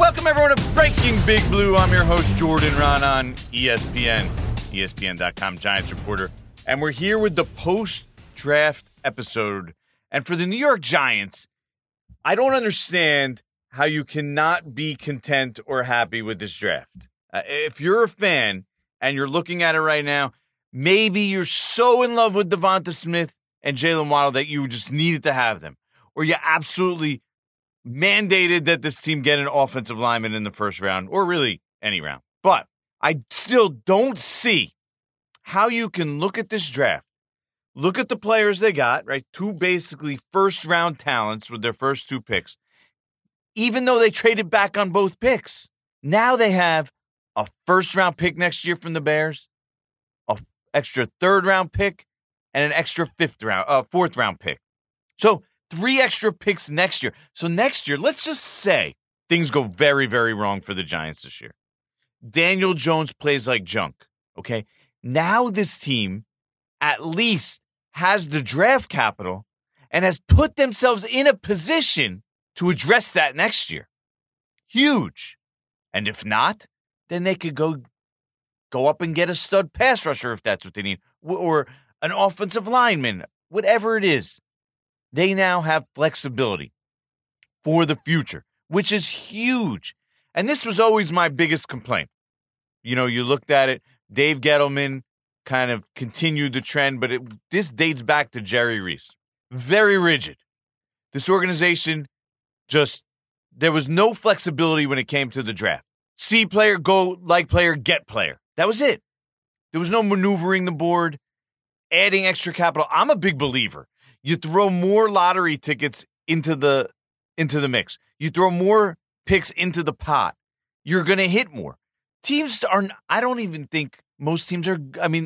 Welcome, everyone, to Breaking Big Blue. I'm your host, Jordan Ron, on ESPN, ESPN.com Giants reporter. And we're here with the post-draft episode. And for the New York Giants, I don't understand how you cannot be content or happy with this draft. If you're a fan and you're looking at it right now, maybe you're so in love with Devonta Smith and Jalen Waddle that you just needed to have them. Or you absolutely mandated that this team get an offensive lineman in the first round, or really any round. But I still don't see how you can look at this draft, look at the players they got, right? Two basically first-round talents with their first two picks, even though they traded back on both picks. Now they have a first-round pick next year from the Bears, an extra third-round pick, and an extra fourth-round pick. So 3 extra picks next year. So next year, let's just say things go very, very wrong for the Giants this year. Daniel Jones plays like junk, okay? Now this team at least has the draft capital and has put themselves in a position to address that next year. Huge. And if not, then they could go up and get a stud pass rusher if that's what they need, or an offensive lineman, whatever it is. They now have flexibility for the future, which is huge. And this was always my biggest complaint. You know, you looked at it, Dave Gettleman kind of continued the trend, but this dates back to Jerry Reese. Very rigid. This organization there was no flexibility when it came to the draft. See player, go like player, get player. That was it. There was no maneuvering the board, adding extra capital. I'm a big believer. You throw more lottery tickets into the mix. You throw more picks into the pot. You're going to hit more. Teams I don't even think most teams are,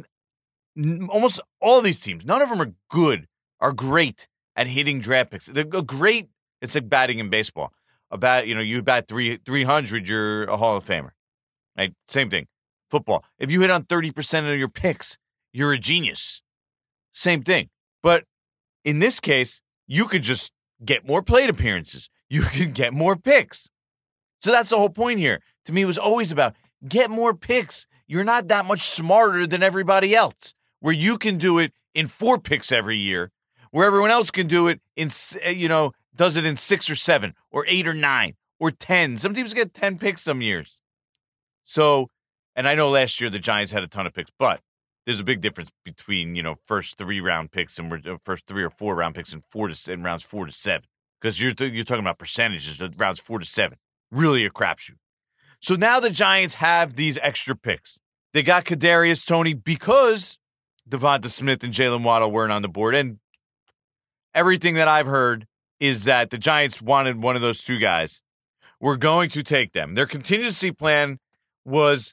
almost all these teams, none of them are great at hitting draft picks. They're great. It's like batting in baseball. You bat 300, you're a Hall of Famer. Right? Same thing. Football. If you hit on 30% of your picks, you're a genius. Same thing. But in this case, you could just get more plate appearances. You can get more picks. So that's the whole point here. To me, it was always about get more picks. You're not that much smarter than everybody else, where you can do it in 4 picks every year, where everyone else can do it does it in 6 or 7 or 8 or 9 or 10. Some teams get 10 picks some years. So, and I know last year the Giants had a ton of picks, but there's a big difference between, first 3-round picks and first 3 or 4-round picks and rounds 4 to 7. Because you're talking about percentages of rounds 4 to 7. Really a crapshoot. So now the Giants have these extra picks. They got Kadarius Toney because Devonta Smith and Jalen Waddle weren't on the board. And everything that I've heard is that the Giants wanted one of those 2 guys. We're going to take them. Their contingency plan was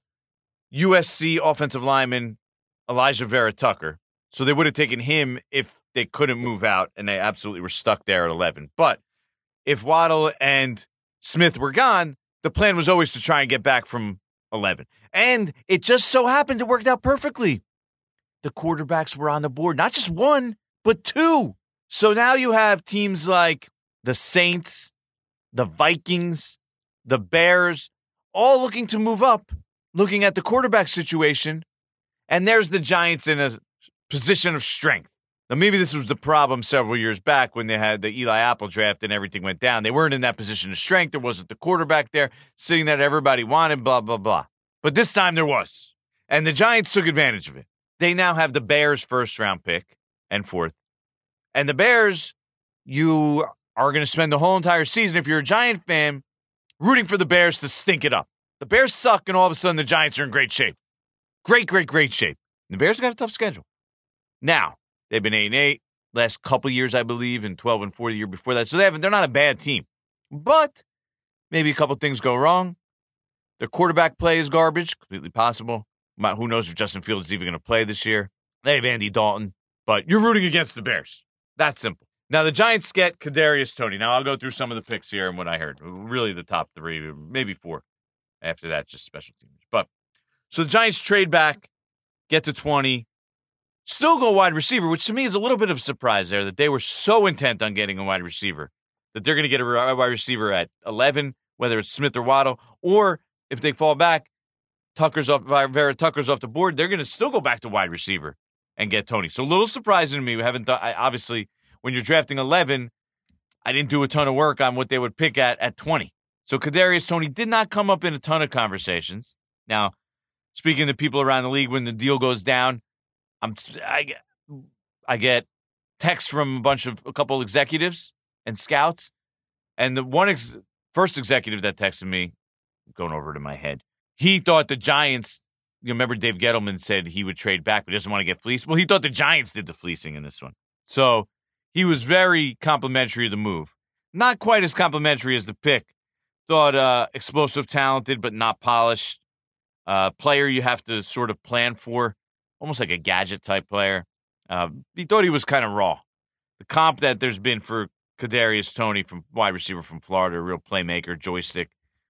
USC offensive lineman Elijah Vera Tucker. So they would have taken him if they couldn't move out, and they absolutely were stuck there at 11. But if Waddle and Smith were gone, the plan was always to try and get back from 11. And it just so happened it worked out perfectly. The quarterbacks were on the board, not just 1, but 2. So now you have teams like the Saints, the Vikings, the Bears, all looking to move up, looking at the quarterback situation. And there's the Giants in a position of strength. Now, maybe this was the problem several years back when they had the Eli Apple draft and everything went down. They weren't in that position of strength. There wasn't the quarterback there sitting that everybody wanted, blah, blah, blah. But this time there was. And the Giants took advantage of it. They now have the Bears' first-round pick and 4th. And the Bears, you are going to spend the whole entire season, if you're a Giant fan, rooting for the Bears to stink it up. The Bears suck, and all of a sudden the Giants are in great shape. Great shape. And the Bears got a tough schedule. Now, they've been 8-8 last couple years, I believe, and 12-4 the year before that. So they're not a bad team. But maybe a couple things go wrong. Their quarterback play is garbage, completely possible. Who knows if Justin Fields is even going to play this year. They have Andy Dalton. But you're rooting against the Bears. That's simple. Now, the Giants get Kadarius Toney. Now, I'll go through some of the picks here and what I heard. Really the top 3, maybe 4. After that, just special teams. But so the Giants trade back, get to 20, still go wide receiver, which to me is a little bit of a surprise there that they were so intent on getting a wide receiver that they're going to get a wide receiver at 11 whether it's Smith or Waddle, or if they fall back, Vera Tucker's off the board, they're going to still go back to wide receiver and get Toney. So a little surprising to me. We haven't done, obviously, when you're drafting 11, I didn't do a ton of work on what they would pick at 20. So Kadarius Toney did not come up in a ton of conversations. Now, speaking to people around the league, when the deal goes down, I get texts from a couple executives and scouts, and the first executive that texted me, going over to my head, he thought the Giants. You remember Dave Gettleman said he would trade back, but he doesn't want to get fleeced. Well, he thought the Giants did the fleecing in this one, so he was very complimentary of the move. Not quite as complimentary as the pick. Thought explosive, talented, but not polished. Player you have to sort of plan for, almost like a gadget-type player. He thought he was kind of raw. The comp that there's been for Kadarius Toney from wide receiver from Florida, a real playmaker, joystick,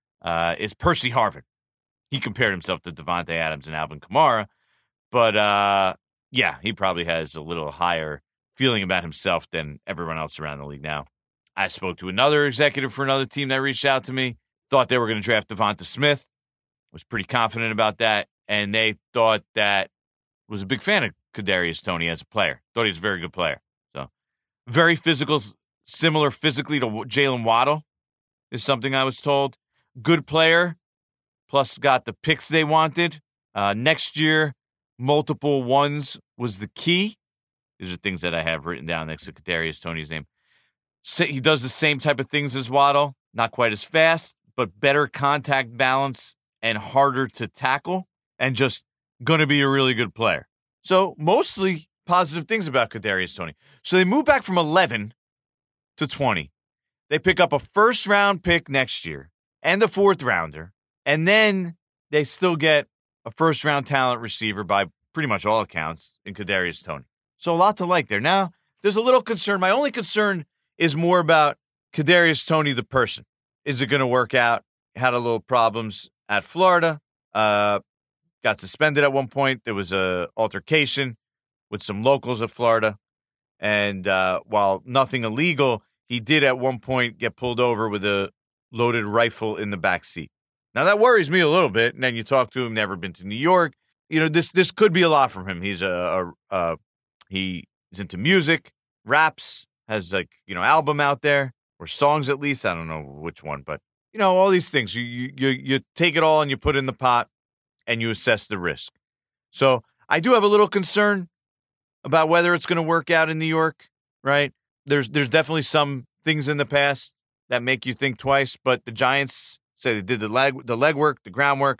is Percy Harvin. He compared himself to Devontae Adams and Alvin Kamara. But, yeah, he probably has a little higher feeling about himself than everyone else around the league now. I spoke to another executive for another team that reached out to me, thought they were going to draft Devonta Smith, was pretty confident about that, and they thought that was a big fan of Kadarius Toney as a player. Thought he was a very good player. So, very physical, similar physically to Jalen Waddle is something I was told. Good player, plus got the picks they wanted. Next year, multiple ones was the key. These are things that I have written down next to Kadarius Toney's name. He does the same type of things as Waddle, not quite as fast, but better contact balance and harder to tackle, and just going to be a really good player. So mostly positive things about Kadarius Toney. So they move back from 11 to 20. They pick up a first-round pick next year and a fourth-rounder, and then they still get a first-round talent receiver by pretty much all accounts in Kadarius Toney. So a lot to like there. Now, there's a little concern. My only concern is more about Kadarius Toney, the person. Is it going to work out? Had a little problems at Florida. Got suspended at one point. There was a altercation with some locals at Florida. And while nothing illegal, he did at one point get pulled over with a loaded rifle in the back seat. Now, that worries me a little bit. And then you talk to him, never been to New York. You know, this could be a lot from him. He's he's into music, raps, has album out there, or songs at least. I don't know which one, but all these things. You take it all and you put it in the pot and you assess the risk. So I do have a little concern about whether it's going to work out in New York, right? There's definitely some things in the past that make you think twice, but the Giants say they did the legwork, the groundwork,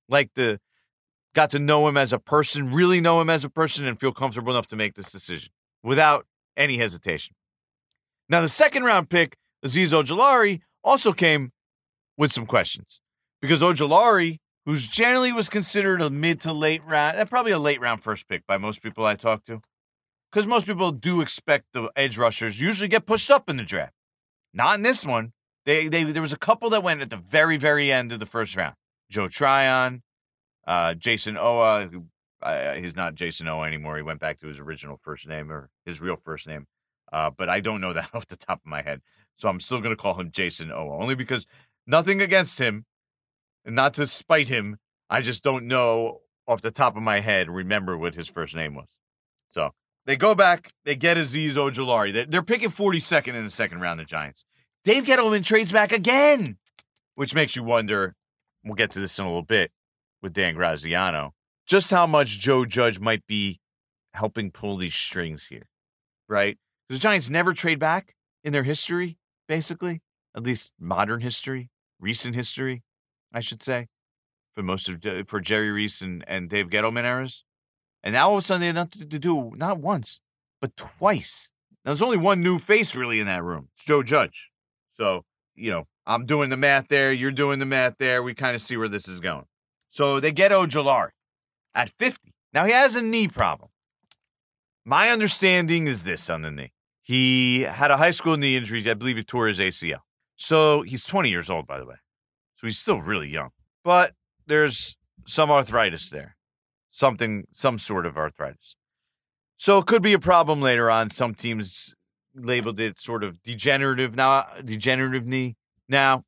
got to know him as a person, really know him as a person, and feel comfortable enough to make this decision without any hesitation. Now, the second-round pick, Azeez Ojulari, also came with some questions. Because Ojulari, who's generally was considered a mid to late round, probably a late-round first pick by most people I talk to, because most people do expect the edge rushers usually get pushed up in the draft. Not in this one. There was a couple that went at the very, very end of the first round. Joe Tryon, Jason Owa. He's not Jason Owa anymore. He went back to his original first name, or his real first name. But I don't know that off the top of my head. So I'm still going to call him Jason Owa, only because nothing against him, and not to spite him. I just don't know off the top of my head, remember what his first name was. So they go back, they get Azeez Ojulari. They're picking 42nd in the second round, the Giants. Dave Gettleman trades back again, which makes you wonder, we'll get to this in a little bit with Dan Graziano, just how much Joe Judge might be helping pull these strings here, right? Because the Giants never trade back in their history, basically, at least modern history, recent history, I should say, for Jerry Reese and Dave Gettleman eras. And now all of a sudden they have nothing to do, not once, but twice. Now there's only one new face really in that room. It's Joe Judge. So, I'm doing the math there. You're doing the math there. We kind of see where this is going. So they get Ojulari at 50. Now he has a knee problem. My understanding is this on the knee. He had a high school knee injury. I believe he tore his ACL. So he's 20 years old, by the way. So he's still really young. But there's some arthritis there. Some sort of arthritis. So it could be a problem later on. Some teams labeled it sort of degenerative knee. Now,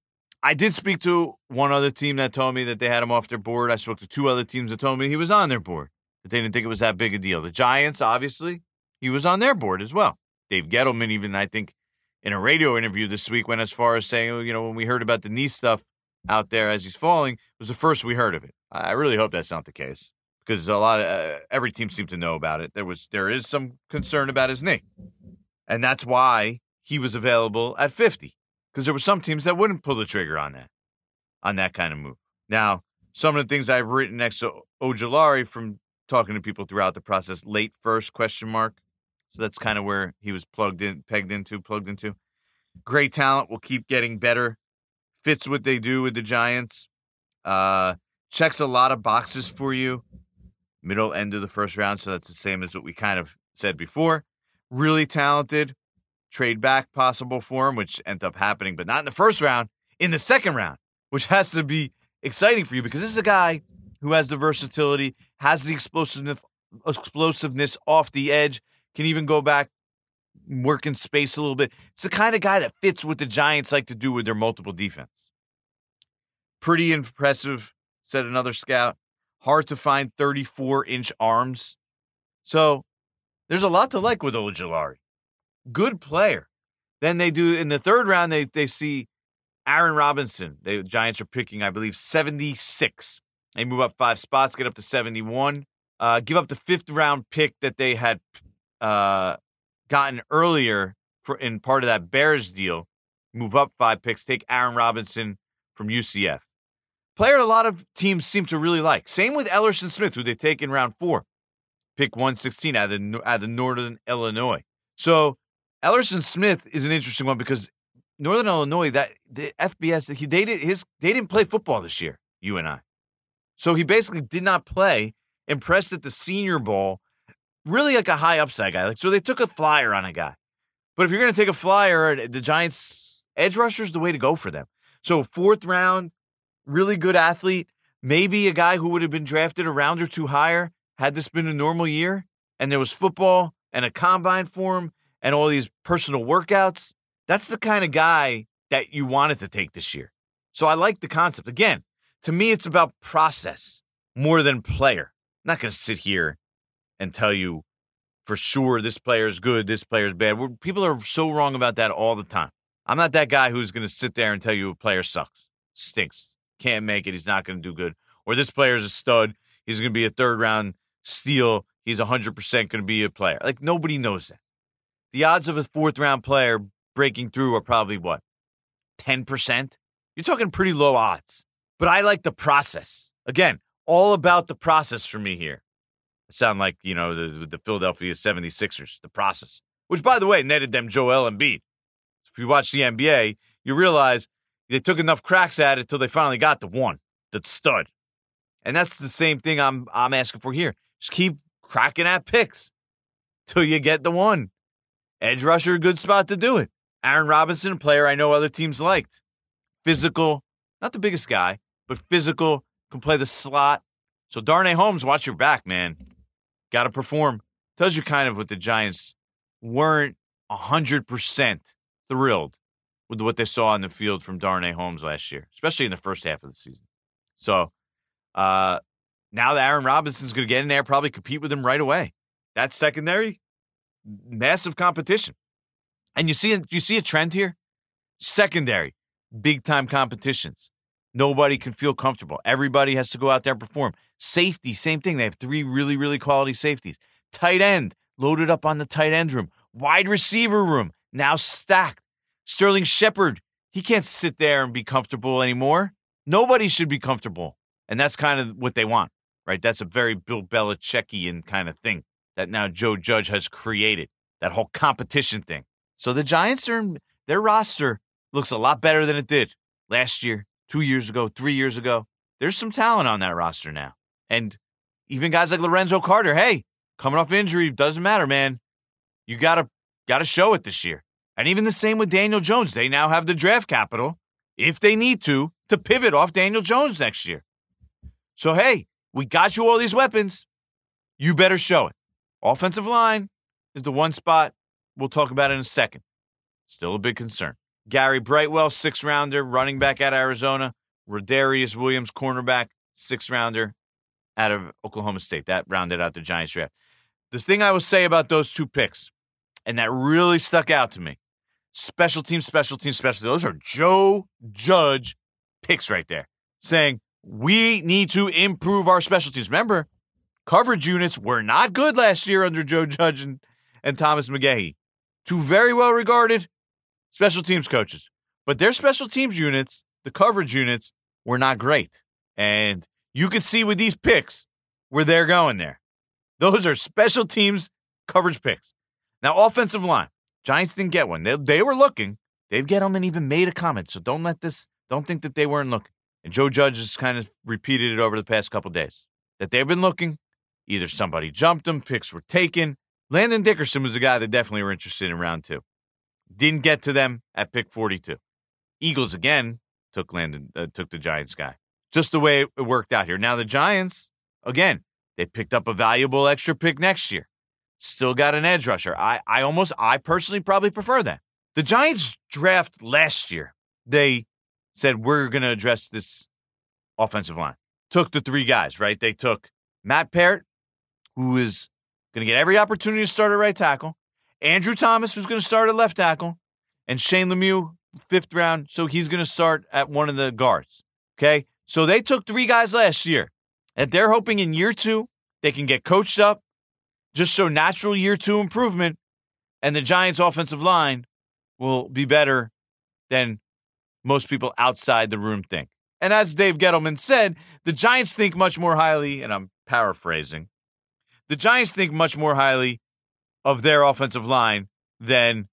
I did speak to one other team that told me that they had him off their board. I spoke to two other teams that told me he was on their board, but they didn't think it was that big a deal. The Giants, obviously, he was on their board as well. Dave Gettleman, even, I think, in a radio interview this week, went as far as saying, when we heard about the knee stuff out there as he's falling, it was the first we heard of it. I really hope that's not the case, because a lot of every team seemed to know about it. There is some concern about his knee, and that's why he was available at 50, because there were some teams that wouldn't pull the trigger on that kind of move. Now, some of the things I've written next to Ojulari from talking to people throughout the process, late first ? So that's kind of where he was plugged into. Great talent, will keep getting better. Fits what they do with the Giants. Checks a lot of boxes for you. Middle end of the first round, so that's the same as what we kind of said before. Really talented. Trade back possible for him, which ended up happening, but not in the first round, in the second round, which has to be exciting for you, because this is a guy who has the versatility, has the explosiveness off the edge, can even go back, work in space a little bit. It's the kind of guy that fits what the Giants like to do with their multiple defense. Pretty impressive, said another scout. Hard to find 34-inch arms. So there's a lot to like with Ojulari. Good player. Then they do, in the third round, they see Aaron Robinson. The Giants are picking, I believe, 76. They move up 5 spots, get up to 71. Give up the 5th round pick that they had gotten earlier in part of that Bears deal. Move up 5 picks, take Aaron Robinson from UCF. Player a lot of teams seem to really like. Same with Ellerson Smith, who they take in round 4. Pick 116 out of Northern Illinois. So Ellerson Smith is an interesting one, because Northern Illinois, that the FBS, they didn't play football this year, UNI. So he basically did not play, impressed at the Senior Bowl, really like a high upside guy. So they took a flyer on a guy. But if you're going to take a flyer, the Giants edge rusher is the way to go for them. So 4th round, really good athlete, maybe a guy who would have been drafted a round or 2 higher had this been a normal year, and there was football and a combine for him and all these personal workouts. That's the kind of guy that you wanted to take this year. So I like the concept. Again, to me, it's about process more than player. I'm not going to sit here and tell you for sure this player is good, this player is bad. People are so wrong about that all the time. I'm not that guy who's going to sit there and tell you a player sucks, stinks, can't make it, he's not going to do good. Or this player is a stud, he's going to be a 3rd round steal, he's 100% going to be a player. Like, nobody knows that. The odds of a 4th round player breaking through are probably, 10%? You're talking pretty low odds. But I like the process. Again, all about the process for me here. I sound like, the Philadelphia 76ers, the process. Which, by the way, netted them Joel Embiid. If you watch the NBA, you realize they took enough cracks at it till they finally got the one, the stud. And that's the same thing I'm asking for here. Just keep cracking at picks till you get the one. Edge rusher, good spot to do it. Aaron Robinson, a player I know other teams liked. Physical, not the biggest guy, but physical, can play the slot. So Darnay Holmes, watch your back, man. Got to perform. Tells you kind of what the Giants weren't 100% thrilled with what they saw on the field from Darnay Holmes last year, especially in the first half of the season. So now that Aaron Robinson's going to get in there, probably compete with him right away. That secondary, massive competition. And you see a trend here? Secondary, big-time competitions. Nobody can feel comfortable. Everybody has to go out there and perform. Safety, same thing. They have 3 really, really quality safeties. Tight end, loaded up on the tight end room. Wide receiver room, now stacked. Sterling Shepard, he can't sit there and be comfortable anymore. Nobody should be comfortable. And that's kind of what they want, right? That's a very Bill Belichickian kind of thing that now Joe Judge has created, that whole competition thing. So the Giants, their roster looks a lot better than it did last year, 2 years ago, 3 years ago. There's some talent on that roster now. And even guys like Lorenzo Carter, hey, coming off injury, doesn't matter, man. You gotta show it this year. And even the same with Daniel Jones. They now have the draft capital, if they need to pivot off Daniel Jones next year. So, hey, we got you all these weapons. You better show it. Offensive line is the one spot we'll talk about in a second. Still a big concern. Gary Brightwell, 6th-rounder, running back out of Arizona. Rodarius Williams, cornerback, 6th-rounder out of Oklahoma State. That rounded out the Giants draft. The thing I will say about those two picks, and that really stuck out to me, special teams. Those are Joe Judge picks right there, saying we need to improve our special teams. Remember, coverage units were not good last year under Joe Judge and Thomas McGahee. Two very well-regarded special teams coaches. But their special teams units, the coverage units, were not great. And you could see with these picks where they're going there. Those are special teams coverage picks. Now, offensive line. Giants didn't get one. They were looking. Dave Gettleman even made a comment, so don't think that they weren't looking. And Joe Judge has kind of repeated it over the past couple days, that they've been looking. Either somebody jumped them, picks were taken. Landon Dickerson was a guy that definitely were interested in round 2. Didn't get to them at pick 42. Eagles, again, took the Giants guy. Just the way it worked out here. Now the Giants, again, they picked up a valuable extra pick next year. Still got an edge rusher. I personally probably prefer that. The Giants draft last year, they said, we're going to address this offensive line. Took the 3 guys, right? They took Matt Parrott, who is going to get every opportunity to start at right tackle. Andrew Thomas, who's going to start at left tackle. And Shane Lemieux, 5th round, so he's going to start at one of the guards. Okay? So they took 3 guys last year. And they're hoping in year 2, they can get coached up, just show natural year 2 improvement, and the Giants' offensive line will be better than most people outside the room think. And as Dave Gettleman said, the Giants think much more highly, and I'm paraphrasing, the Giants think much more highly of their offensive line than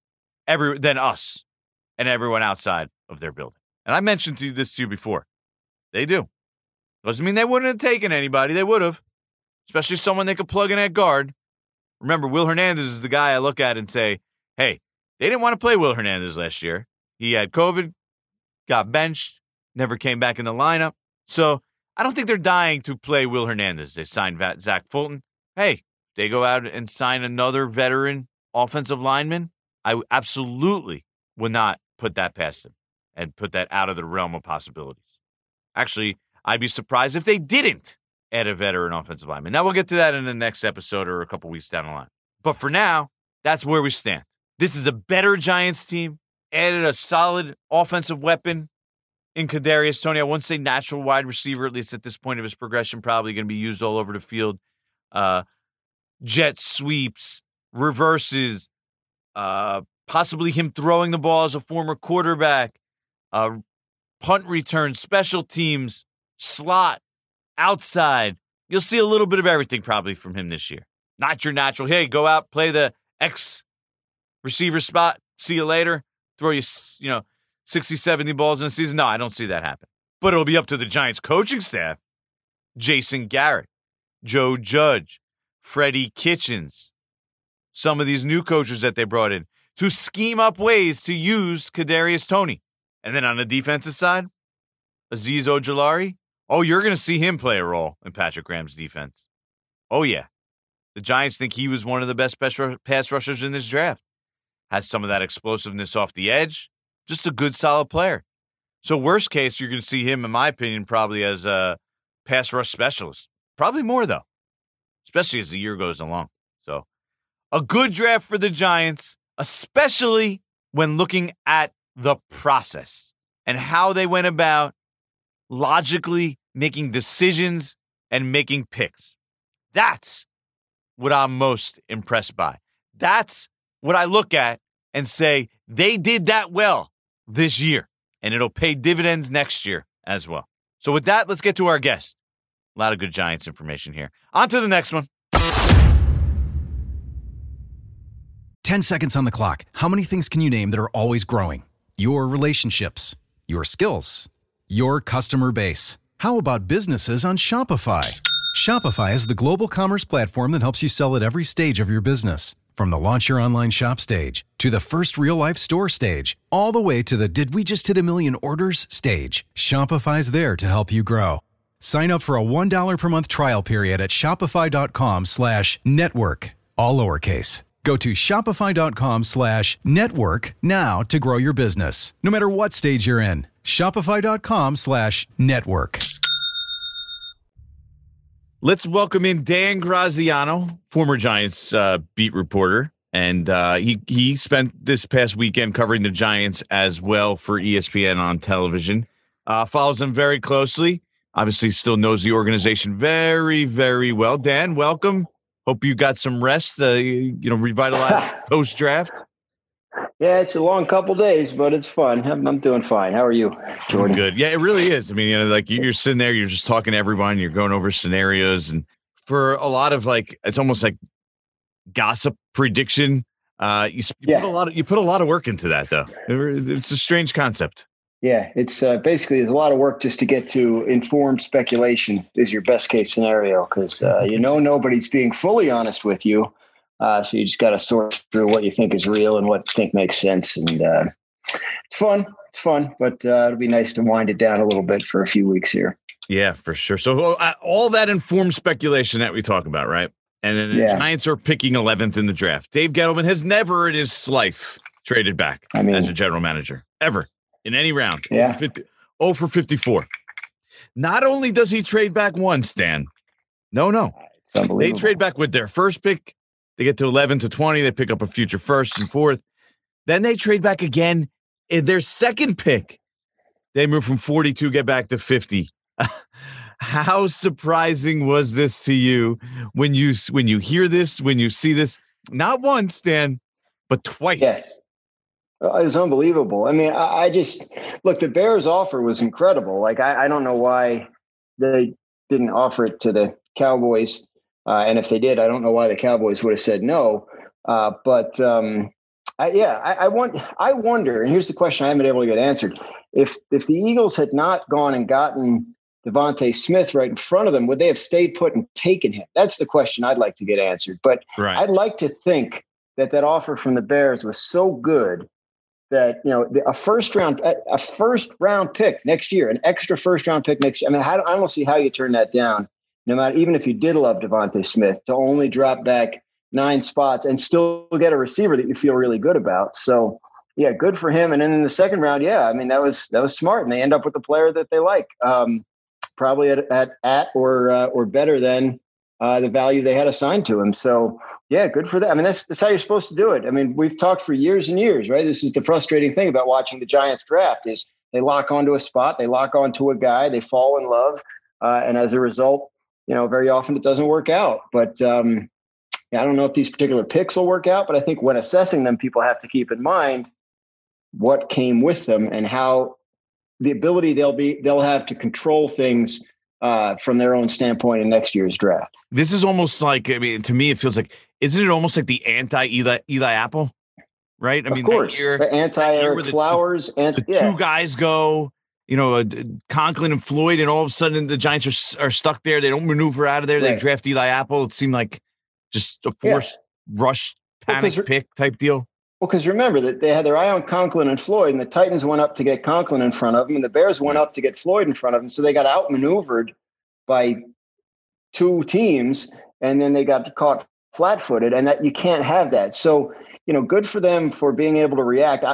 us and everyone outside of their building. And I mentioned this to you before. They do. Doesn't mean they wouldn't have taken anybody. They would have, especially someone they could plug in at guard. Remember, Will Hernandez is the guy I look at and say, hey, they didn't want to play Will Hernandez last year. He had COVID, got benched, never came back in the lineup. So I don't think they're dying to play Will Hernandez. They signed Zach Fulton. Hey, they go out and sign another veteran offensive lineman. I absolutely would not put that past them and put that out of the realm of possibilities. Actually, I'd be surprised if they didn't add a veteran offensive lineman. Now, we'll get to that in the next episode or a couple weeks down the line. But for now, that's where we stand. This is a better Giants team. Added a solid offensive weapon in Kadarius Toney. I wouldn't say natural wide receiver, at least at this point of his progression, probably going to be used all over the field. Jet sweeps, reverses, possibly him throwing the ball as a former quarterback, punt return, special teams, slot, outside. You'll see a little bit of everything probably from him this year. Not your natural, hey, go out, play the X receiver spot, see you later, throw you 60, 70 balls in a season. No, I don't see that happen. But it'll be up to the Giants coaching staff, Jason Garrett, Joe Judge, Freddie Kitchens, some of these new coaches that they brought in, to scheme up ways to use Kadarius Toney. And then on the defensive side, Azeez Ojulari. Oh, you're going to see him play a role in Patrick Graham's defense. Oh, yeah. The Giants think he was one of the best pass rushers in this draft. Has some of that explosiveness off the edge. Just a good, solid player. So worst case, you're going to see him, in my opinion, probably as a pass rush specialist. Probably more, though, especially as the year goes along. So a good draft for the Giants, especially when looking at the process and how they went about logically making decisions and making picks. That's what I'm most impressed by. That's what I look at and say, they did that well this year, and it'll pay dividends next year as well. So with that, let's get to our guest. A lot of good Giants information here. On to the next one. 10 seconds on the clock. How many things can you name that are always growing? Your relationships, your skills, your customer base. How about businesses on Shopify? Shopify is the global commerce platform that helps you sell at every stage of your business. From the launch your online shop stage, to the first real-life store stage, all the way to the did we just hit 1 million orders stage. Shopify's there to help you grow. Sign up for a $1 per month trial period at shopify.com/network, all lowercase. Go to shopify.com/network now to grow your business. No matter what stage you're in, shopify.com/network. Let's welcome in Dan Graziano, former Giants beat reporter. And he spent this past weekend covering the Giants as well for ESPN on television. Follows them very closely. Obviously still knows the organization very, very well. Dan, welcome. Hope you got some rest, revitalized post-draft. Yeah, it's a long couple days, but it's fun. I'm doing fine. How are you, Jordan? Good. Yeah, it really is. I mean, you're sitting there, you're just talking to everyone, you're going over scenarios. And for a lot of it's almost like gossip prediction. You put a lot of work into that, though. It's a strange concept. Yeah, it's basically there's a lot of work just to get to informed speculation is your best case scenario because nobody's being fully honest with you, so you just got to sort through what you think is real and what you think makes sense, and it's fun. It's fun, but it'll be nice to wind it down a little bit for a few weeks here. Yeah, for sure. So all that informed speculation that we talk about, right? And then the Giants are picking 11th in the draft. Dave Gettleman has never in his life traded back as a general manager, ever, in any round. Yeah. 0 for 54. Not only does he trade back once, Dan. No. They trade back with their first pick. They get to 11 to 20. They pick up a future first and fourth. Then they trade back again in their second pick. They move from 42, get back to 50. How surprising was this to you when you hear this, when you see this? Not once, Dan, but twice. Yes. It was unbelievable. I mean, I just look, the Bears offer was incredible. I don't know why they didn't offer it to the Cowboys. And if they did, I don't know why the Cowboys would have said no. I wonder, and here's the question I haven't been able to get answered. If the Eagles had not gone and gotten Devontae Smith right in front of them, would they have stayed put and taken him? That's the question I'd like to get answered. But I'd like to think that offer from the Bears was so good that, a first round pick next year, an extra first round pick next year. I mean, I don't see how you turn that down, no matter, even if you did love Devontae Smith, to only drop back 9 spots and still get a receiver that you feel really good about. So yeah, good for him. And then in the second round, that was smart. And they end up with a player that they like. Probably at or better than the value they had assigned to him. So yeah, good for that. I mean, that's how you're supposed to do it. I mean, we've talked for years and years, right? This is the frustrating thing about watching the Giants draft is they lock onto a spot, they lock onto a guy, they fall in love. And as a result, very often it doesn't work out. But I don't know if these particular picks will work out, but I think when assessing them, people have to keep in mind what came with them and how the ability they'll have to control things from their own standpoint in next year's draft. This is almost like, I mean, to me, it feels like, isn't it almost like the anti-Eli Apple, right? Of course, the anti-Eric Flowers. Two guys go, Conklin and Floyd, and all of a sudden the Giants are stuck there. They don't maneuver out of there. They draft Eli Apple. It seemed like just a forced rush panic pick type deal. Well, because remember that they had their eye on Conklin and Floyd, and the Titans went up to get Conklin in front of them, and the Bears went up to get Floyd in front of them. So they got outmaneuvered by 2 teams, and then they got caught flat-footed, and that you can't have that. So, good for them for being able to react.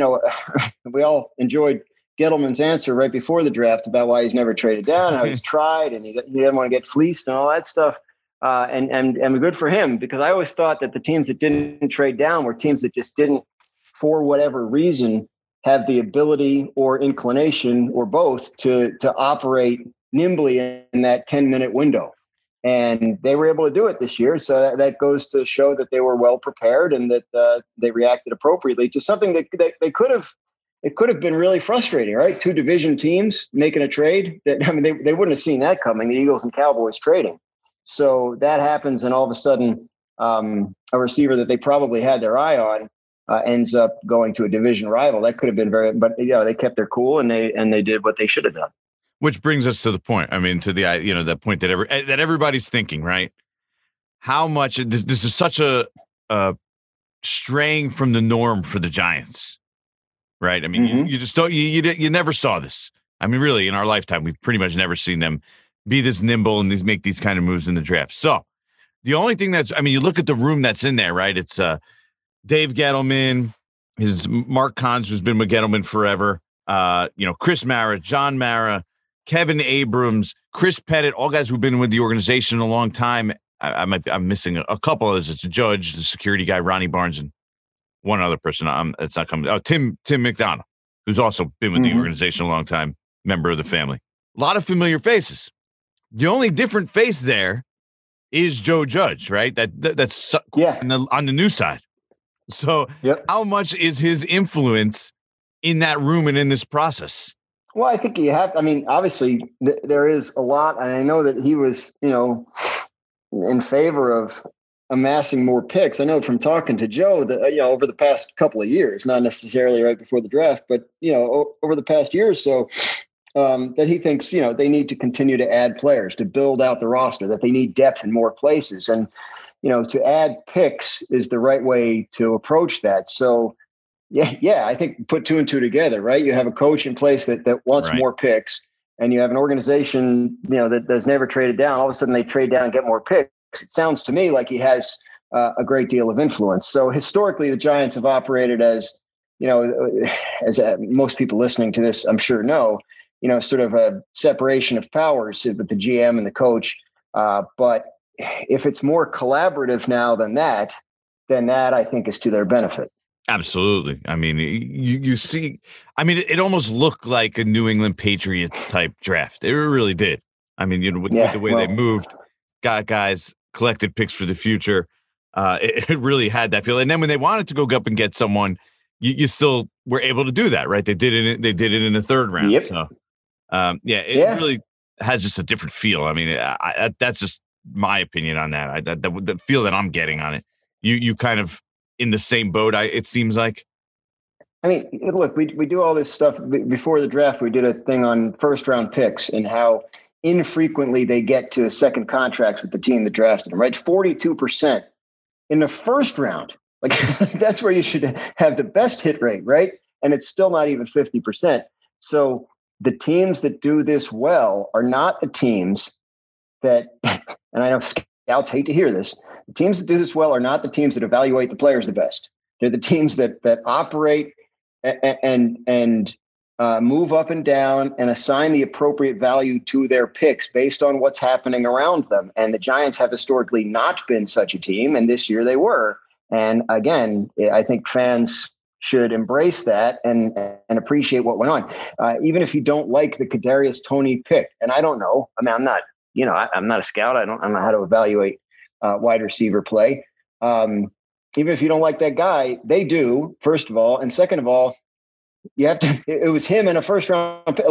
We all enjoyed Gettleman's answer right before the draft about why he's never traded down, how he's tried, and he didn't want to get fleeced and all that stuff. And good for him, because I always thought that the teams that didn't trade down were teams that just didn't, for whatever reason, have the ability or inclination or both to operate nimbly in that 10-minute window. And they were able to do it this year. So that goes to show that they were well prepared and that they reacted appropriately to something that they could have. It could have been really frustrating, right? 2 division teams making a trade. They wouldn't have seen that coming, the Eagles and Cowboys trading. So that happens, and all of a sudden, a receiver that they probably had their eye on ends up going to a division rival. That could have been but they kept their cool and they did what they should have done. Which brings us to the point. I mean, to the that point that everybody's thinking, right? How much this is such a straying from the norm for the Giants, right? I mean, you just don't you never saw this. I mean, really, in our lifetime, we've pretty much never seen them be this nimble and make these kind of moves in the draft. So The only thing you look at the room that's in there, right? It's Dave Gettleman, his Mark Kahns, who's been with Gettleman forever. Chris Mara, John Mara, Kevin Abrams, Chris Pettit, all guys who've been with the organization a long time. I'm missing a couple of those. It's a judge, the security guy, Ronnie Barnes, and one other person. It's not coming. Oh, Tim McDonough, who's also been with the organization a long time, member of the family. A lot of familiar faces. The only different face there is Joe Judge, right? That's on the new side. So How much is his influence in that room and in this process? Well, I think you have to, obviously there is a lot. And I know that he was, in favor of amassing more picks. I know from talking to Joe that, over the past couple of years, not necessarily right before the draft, but, over the past year or so, that he thinks, they need to continue to add players to build out the roster, that they need depth in more places. And, to add picks is the right way to approach that. So, I think put two and two together, right? You have a coach in place that wants more picks, and you have an organization, that's never traded down. All of a sudden they trade down and get more picks. It sounds to me like he has a great deal of influence. So historically, the Giants have operated as most people listening to this, I'm sure know, sort of a separation of powers with the GM and the coach. But if it's more collaborative now than that, I think is to their benefit. Absolutely. You see, it almost looked like a New England Patriots type draft. It really did. With the way they moved, got guys, collected picks for the future. It really had that feel. And then when they wanted to go up and get someone, you still were able to do that, right? They did it in the third round. Yep. So, it really has just a different feel. That's just my opinion on that. The feel that I'm getting on it. You kind of in the same boat, it seems like. Look, we do all this stuff before the draft. We did a thing on first round picks and how infrequently they get to second contracts with the team that drafted them, right? 42% in the first round. Like that's where you should have the best hit rate, right? And it's still not even 50%. So the teams that do this well are not the teams that, and I know scouts hate to hear this, the teams that do this well are not the teams that evaluate the players the best. They're the teams that operate and move up and down and assign the appropriate value to their picks based on what's happening around them. And the Giants have historically not been such a team, and this year they were. And again, I think fans should embrace that and appreciate what went on. Even if you don't like the Kadarius Toney pick, and I don't know, I'm not, I'm not a scout. I don't know how to evaluate wide receiver play. Even if you don't like that guy, they do, first of all. And second of all, you have to, it was him in a first round, and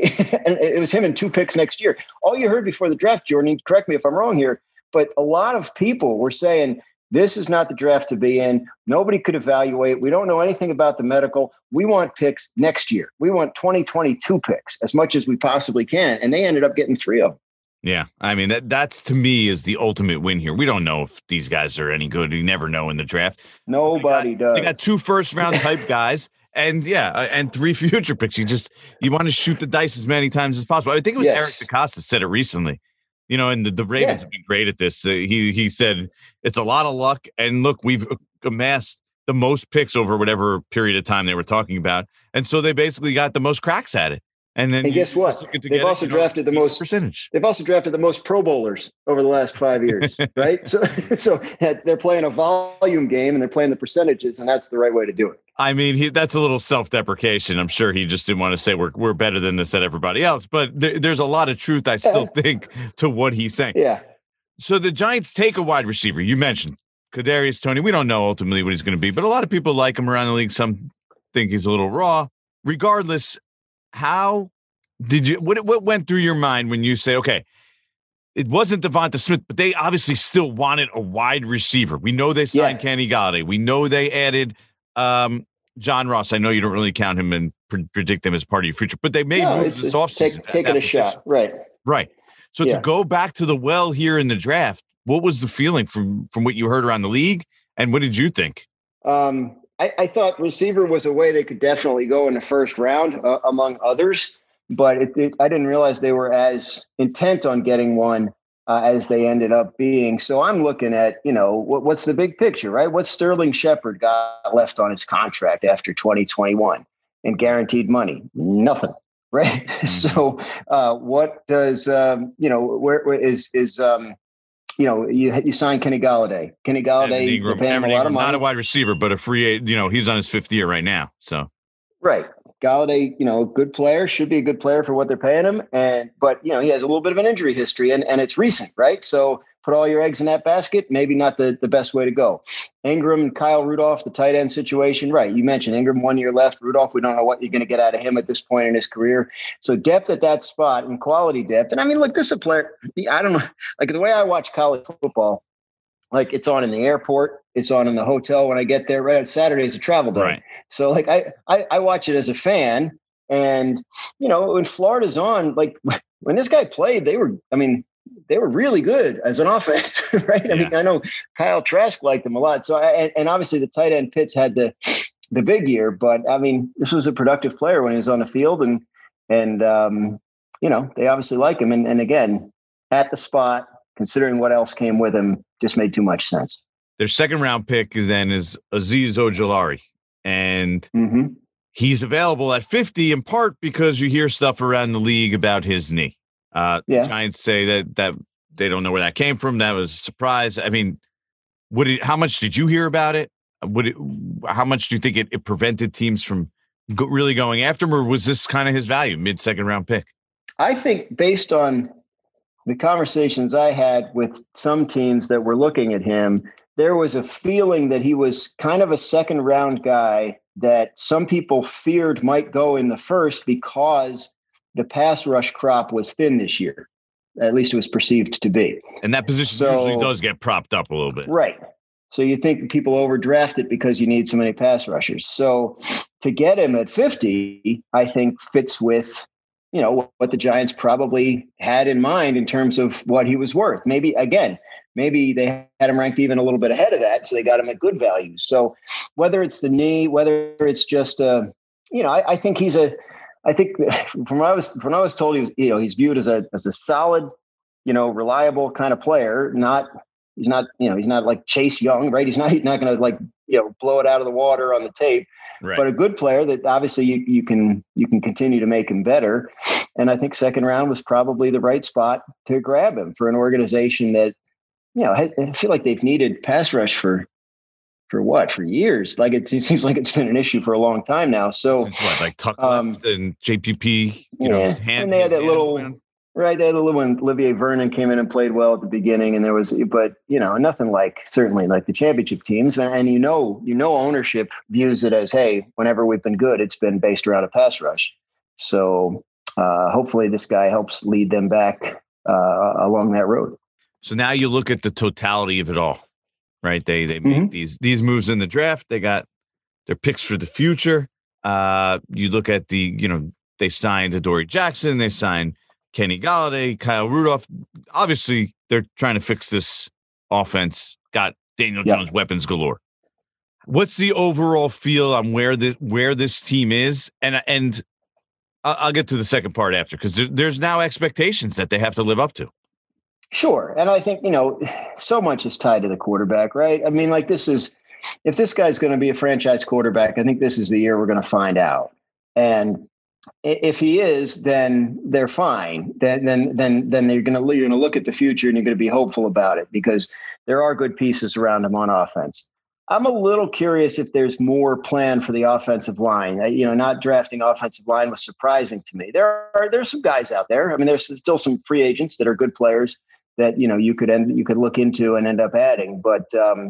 it was him in 2 picks next year. All you heard before the draft, Jordan, correct me if I'm wrong here, but a lot of people were saying, this is not the draft to be in. Nobody could evaluate. We don't know anything about the medical. We want picks next year. We want 2022 picks as much as we possibly can. And they ended up getting 3 of them. Yeah. That's to me is the ultimate win here. We don't know if these guys are any good. You never know in the draft. Nobody does. They got 2 first round type guys. And and 3 future picks. You want to shoot the dice as many times as possible. I think it was Eric DeCosta said it recently. And the Ravens have been great at this. He said it's a lot of luck. And look, we've amassed the most picks over whatever period of time they were talking about, and so they basically got the most cracks at it. And then guess what? They've also drafted the most percentage. They've also drafted the most Pro Bowlers over the last 5 years, right? So they're playing a volume game and they're playing the percentages, and that's the right way to do it. That's a little self-deprecation. I'm sure he just didn't want to say we're better than this at everybody else, but there's a lot of truth, I still think, to what he's saying. Yeah. So the Giants take a wide receiver. You mentioned Kadarius Toney. We don't know ultimately what he's going to be, but a lot of people like him around the league. Some think he's a little raw. Regardless, how did you? What went through your mind when you say, okay, it wasn't Devonta Smith, but they obviously still wanted a wide receiver. We know they signed Kenny Golladay. We know they added John Ross. I know you don't really count him and predict him as part of your future, but they may move this offseason. Taking a shot. Right. So to go back to the well here in the draft, what was the feeling from what you heard around the league, and what did you think? I thought receiver was a way they could definitely go in the first round, among others, but I didn't realize they were as intent on getting one as they ended up being. So I'm looking at, what's the big picture, right? What's Sterling Shepard got left on his contract after 2021 and guaranteed money? Nothing. Right. Mm-hmm. So what does, where is you sign Kenny Galladay. Kenny Galladay, they pay him a lot of money. Not a wide receiver, but a free agent. He's on his 5th year right now. So right. Galladay, good player, should be a good player for what they're paying him. But he has a little bit of an injury history and it's recent, right? So put all your eggs in that basket, maybe not the best way to go. Ingram and Kyle Rudolph, the tight end situation, right? You mentioned Ingram 1 year left. Rudolph, we don't know what you're going to get out of him at this point in his career. So depth at that spot and quality depth. And I mean, look, this is a player, I don't know, like the way I watch college football, like it's on in the airport, it's on in the hotel when I get there. Right, Saturday is a travel day, right. So like I watch it as a fan, and when Florida's on, like when this guy played, they were really good as an offense, right? Yeah. I mean, I know Kyle Trask liked them a lot, so and obviously the tight end Pitts had the big year, but I mean, this was a productive player when he was on the field, and they obviously like him, and again at the spot, considering what else came with him, just made too much sense. Their 2nd round pick then is Azeez Ojulari, and he's available at 50 in part because you hear stuff around the league about his knee. Giants say that they don't know where that came from. That was a surprise. I mean, how much did you hear about it? How much do you think it prevented teams from really going after him, or was this kind of his value, mid-2nd round pick? I think based on the conversations I had with some teams that were looking at him, there was a feeling that he was kind of a 2nd round guy that some people feared might go in the 1st because the pass rush crop was thin this year. At least it was perceived to be. And that position usually does get propped up a little bit. Right. So you think people overdraft it because you need so many pass rushers. So to get him at 50, I think fits with what the Giants probably had in mind in terms of what he was worth. Maybe they had him ranked even a little bit ahead of that, so they got him at good value. So whether it's the knee, whether it's just I think from what I was told, he's viewed as a solid, reliable kind of player. He's not like Chase Young, right? He's not going to blow it out of the water on the tape. Right. But a good player that obviously you can continue to make him better. And I think 2nd round was probably the right spot to grab him for an organization that, I feel like they've needed pass rush for years. Like it seems like it's been an issue for a long time now. So like Tuck left and JPP, his hand. And they had that little. Right, they had a little one. Olivier Vernon came in and played well at the beginning, and there was, but nothing certainly like the championship teams. And ownership views it as, hey, whenever we've been good, it's been based around a pass rush. So hopefully, this guy helps lead them back along that road. So now you look at the totality of it all, right? They make these moves in the draft. They got their picks for the future. You look at they signed Adoree Jackson. They signed Kenny Galladay, Kyle Rudolph. Obviously, they're trying to fix this offense. Got Daniel Jones weapons galore. What's the overall feel on where this team is? And I'll get to the second part after, because there's now expectations that they have to live up to. Sure. And I think, so much is tied to the quarterback, right? I mean, if this guy's going to be a franchise quarterback, I think this is the year we're going to find out. And if he is, then they're fine. Then you're going to look at the future and you're going to be hopeful about it, because there are good pieces around him on offense. I'm a little curious if there's more planned for the offensive line. Not drafting offensive line was surprising to me. There's some guys out there. I mean, there's still some free agents that are good players that you could look into and end up adding. But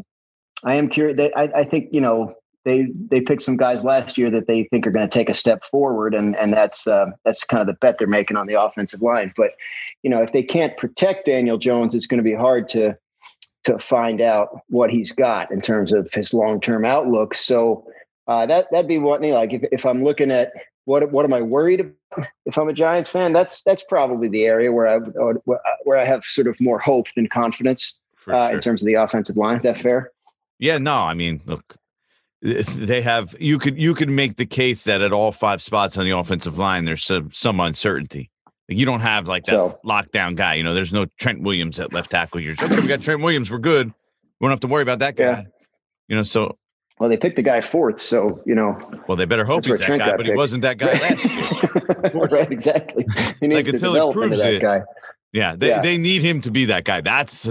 I am curious. I think they picked some guys last year that they think are going to take a step forward, and that's kind of the bet they're making on the offensive line. But if they can't protect Daniel Jones, it's going to be hard to find out what he's got in terms of his long-term outlook. So that'd be what, like if I'm looking at what am I worried about if I'm a Giants fan, that's probably the area where I have sort of more hope than confidence in terms of the offensive line. Is that fair? Yeah, no, I mean, look, they have, you could make the case that at all 5 spots on the offensive line, there's some uncertainty. Like, you don't have like that lockdown guy. There's no Trent Williams at left tackle. You're just, okay, we got Trent Williams. We're good. We don't have to worry about that guy. Yeah. So. Well, they picked the guy fourth, so Well, they better hope he's that Trent guy, but picked. He wasn't that guy last year. Right, exactly. He needs to develop into that guy. Yeah, they need him to be that guy. That's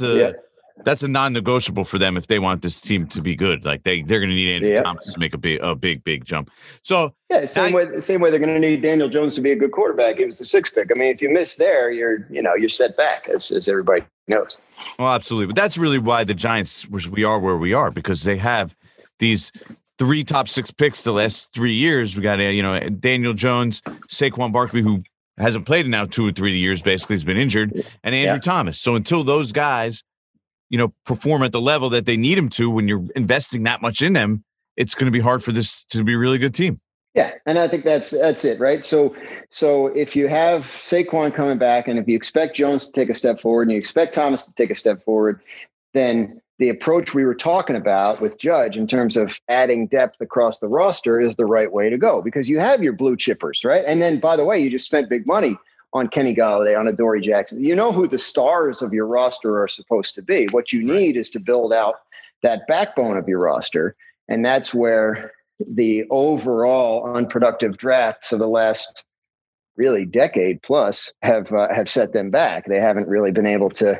a non-negotiable for them if they want this team to be good. Like they're going to need Andrew Thomas to make a big jump. So same way they're going to need Daniel Jones to be a good quarterback. It was the 6th pick. I mean, if you miss there, you're set back, as everybody knows. Well, absolutely, but that's really why the Giants we are where we are, because they have these 3 top 6 picks the last 3 years. We got Daniel Jones, Saquon Barkley, who hasn't played in now 2 or 3 years, basically has been injured, and Andrew Thomas. So until those guys, perform at the level that they need him to, when you're investing that much in them, it's going to be hard for this to be a really good team. Yeah, and I think that's it, right? So if you have Saquon coming back, and if you expect Jones to take a step forward, and you expect Thomas to take a step forward, then the approach we were talking about with Judge in terms of adding depth across the roster is the right way to go, because you have your blue chippers, right? And then, by the way, you just spent big money on Kenny Golladay, on Adoree Jackson. You know who the stars of your roster are supposed to be. What you need is to build out that backbone of your roster, and that's where the overall unproductive drafts of the last really decade plus have set them back. They haven't really been able to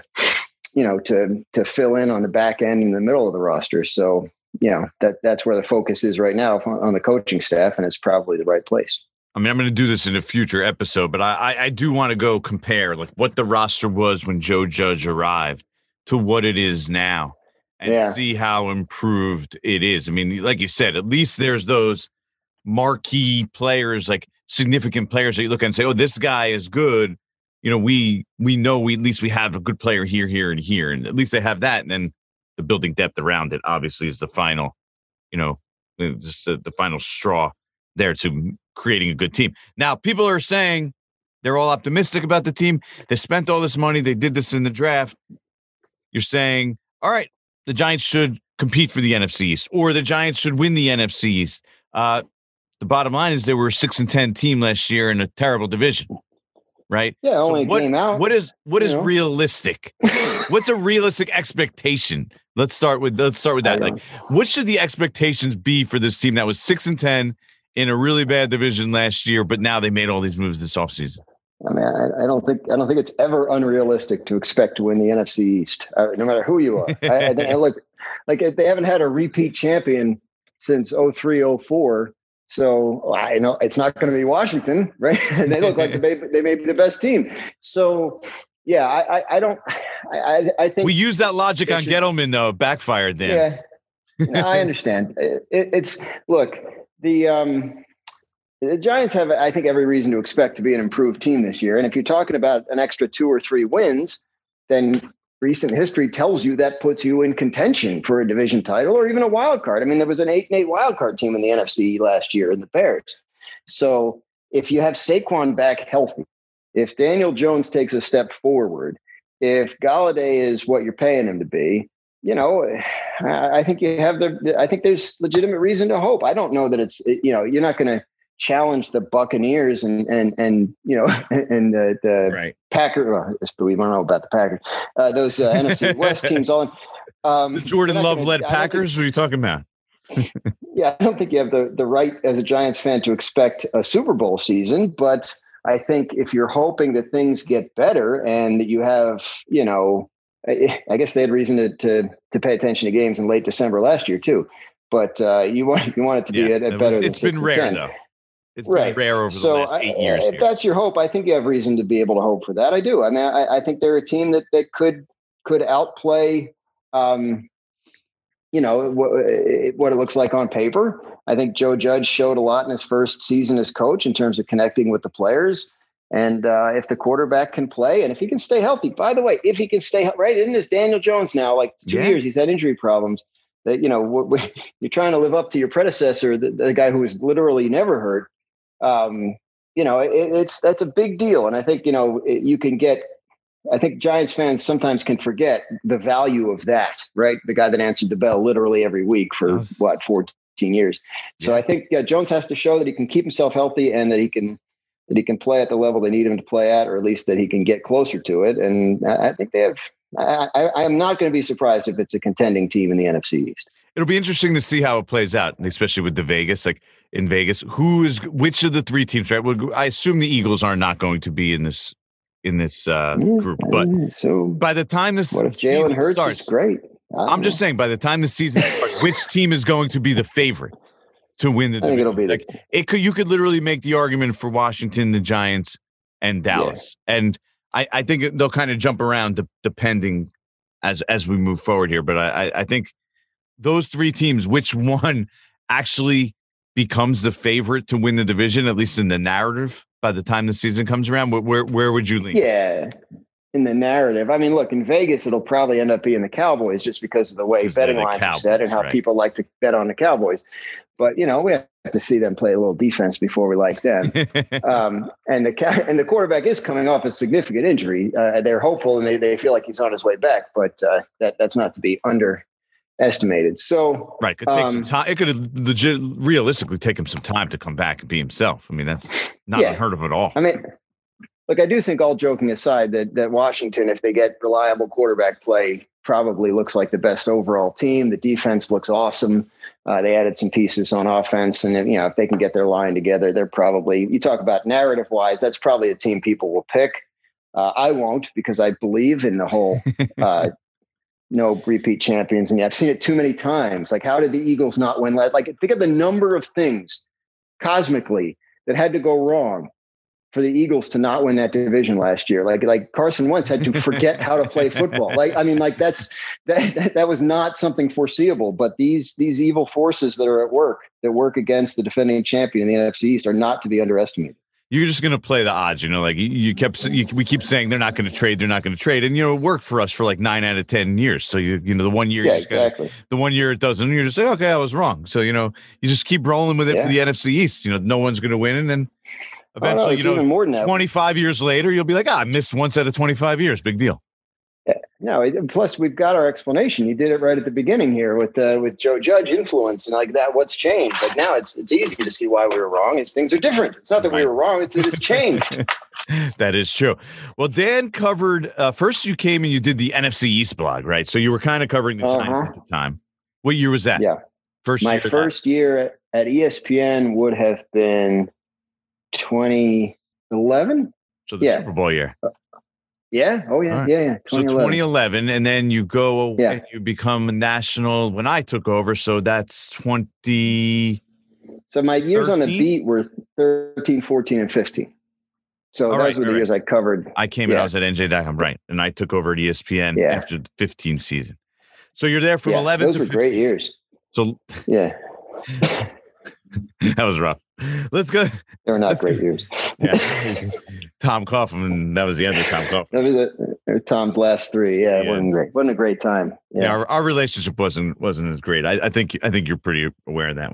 to fill in on the back end in the middle of the roster. So, that's where the focus is right now on the coaching staff, and it's probably the right place. I mean, I'm going to do this in a future episode, but I do want to go compare like what the roster was when Joe Judge arrived to what it is now, and see how improved it is. I mean, like you said, at least there's those marquee players, like significant players that you look at and say, oh, this guy is good. We know at least we have a good player here, and here, and at least they have that. And then the building depth around it obviously is the final, just the final straw there to creating a good team. Now, people are saying they're all optimistic about the team. They spent all this money. They did this in the draft. You're saying, all right, the Giants should compete for the NFC East, or the Giants should win the NFC East. The bottom line is they were a 6-10 team last year in a terrible division. Right? Yeah, only a game out. What is realistic? What's a realistic expectation? Let's start with that. Like, what should the expectations be for this team that was 6-10 in a really bad division last year, but now they made all these moves this offseason? I mean, I don't think it's ever unrealistic to expect to win the NFC East, no matter who you are. I look like they haven't had a repeat champion since 03-04. So I know it's not going to be Washington, right? They look like they may be the bbest team. So yeah, I think we use that logic on Gettleman though. Backfired then. Yeah, no, I understand. It's look, the Giants have, I think, every reason to expect to be an improved team this year. And if you're talking about an extra 2 or 3 wins, then recent history tells you that puts you in contention for a division title or even a wild card. I mean, there was an 8-8 wild card team in the NFC last year in the Bears. So if you have Saquon back healthy, if Daniel Jones takes a step forward, if Golladay is what you're paying him to be, I think I think there's legitimate reason to hope. I don't know that it's, you're not going to challenge the Buccaneers and the right. Packers. We don't know about the Packers. Those NFC West teams all in. The Jordan Love-led Packers? What are you talking about? Yeah, I don't think you have the right as a Giants fan to expect a Super Bowl season, but I think if you're hoping that things get better and that you have, I guess they had reason to pay attention to games in late December last year too. But you want it to be a better. It's been rare though. It's been rare over the last 8 years. If that's your hope, I think you have reason to be able to hope for that. I do. I mean, I think they're a team that could outplay, what it looks like on paper. I think Joe Judge showed a lot in his first season as coach in terms of connecting with the players. And if the quarterback can play and if he can stay healthy, by the way, if he can stay right, isn't this Daniel Jones now? Like 2 years, he's had injury problems. That you're trying to live up to your predecessor, the guy who was literally never hurt. That's a big deal. And I think, you can get, I think Giants fans sometimes can forget the value of that, right? The guy that answered the bell literally every week for 14 years. So I think Jones has to show that he can keep himself healthy and that he can that he can play at the level they need him to play at, or at least that he can get closer to it. And I think they have. I am not going to be surprised if it's a contending team in the NFC East. It'll be interesting to see how it plays out, especially with the Vegas. Like in Vegas, which of the three teams? Right. Well, I assume the Eagles are not going to be in this group. But so by the time this, what if Jalen Hurts starts, is great? I'm just saying, by the time the season starts, which team is going to be the favorite to win the division? I think it'll be you could literally make the argument for Washington, the Giants, and Dallas, and I think they'll kind of jump around depending as we move forward here. But I think those three teams, which one actually becomes the favorite to win the division, at least in the narrative, by the time the season comes around, where would you lean? Yeah, in the narrative. I mean, look, in Vegas, it'll probably end up being the Cowboys just because of the way betting lines are set and how people like to bet on the Cowboys. But, we have to see them play a little defense before we like them. And the quarterback is coming off a significant injury. They're hopeful and they feel like he's on his way back, but that's not to be underestimated. So right, could take some time. It could realistically take him some time to come back and be himself. I mean, that's not unheard of at all. I mean, look, I do think, all joking aside, that Washington, if they get reliable quarterback play, probably looks like the best overall team. The defense looks awesome. They added some pieces on offense, and if they can get their line together, they're probably, you talk about narrative wise, that's probably a team people will pick. I won't, because I believe in the whole no repeat champions, and I've seen it too many times. Like, how did the Eagles not win? Like, think of the number of things cosmically that had to go wrong for the Eagles to not win that division last year. Like Carson Wentz had to forget how to play football. That was not something foreseeable, but these evil forces that are at work, that work against the defending champion in the NFC East, are not to be underestimated. You're just going to play the odds, like we keep saying they're not going to trade. And, it worked for us for like 9 out of 10 years. So, the 1 year, exactly. The 1 year it doesn't, you're just like, okay, I was wrong. So, you just keep rolling with it for the NFC East. No one's going to win. And then eventually, even more than that. 25 years later, you'll be like, I missed once out of 25 years. Big deal. No, plus we've got our explanation. You did it right at the beginning here with Joe Judge influence and like that. What's changed? But now it's easy to see why we were wrong. Things are different. It's not that we were wrong. It's that it's changed. That is true. Well, Dan covered first. You came and you did the NFC East blog, right? So you were kind of covering the Giants at the time. What year was that? Yeah, my first year at ESPN would have been 2011. So the Super Bowl year. Yeah. Oh, yeah. Right. Yeah. So 2011, and then you go and you become a national when I took over. So that's 20. So my years 13? On the beat were 13, 14, and 15. So those were the years I covered. I came and I was at NJ.com, right? And I took over at ESPN after the 15 season. So you're there from 11 to 15. Those were great years. So that was rough. Let's go. They were not great years. Tom Coughlin, that was the end of Tom Coughlin. That was Tom's last three. Yeah, it wasn't great. Wasn't a great time. Yeah, our relationship wasn't as great. I think you're pretty aware of that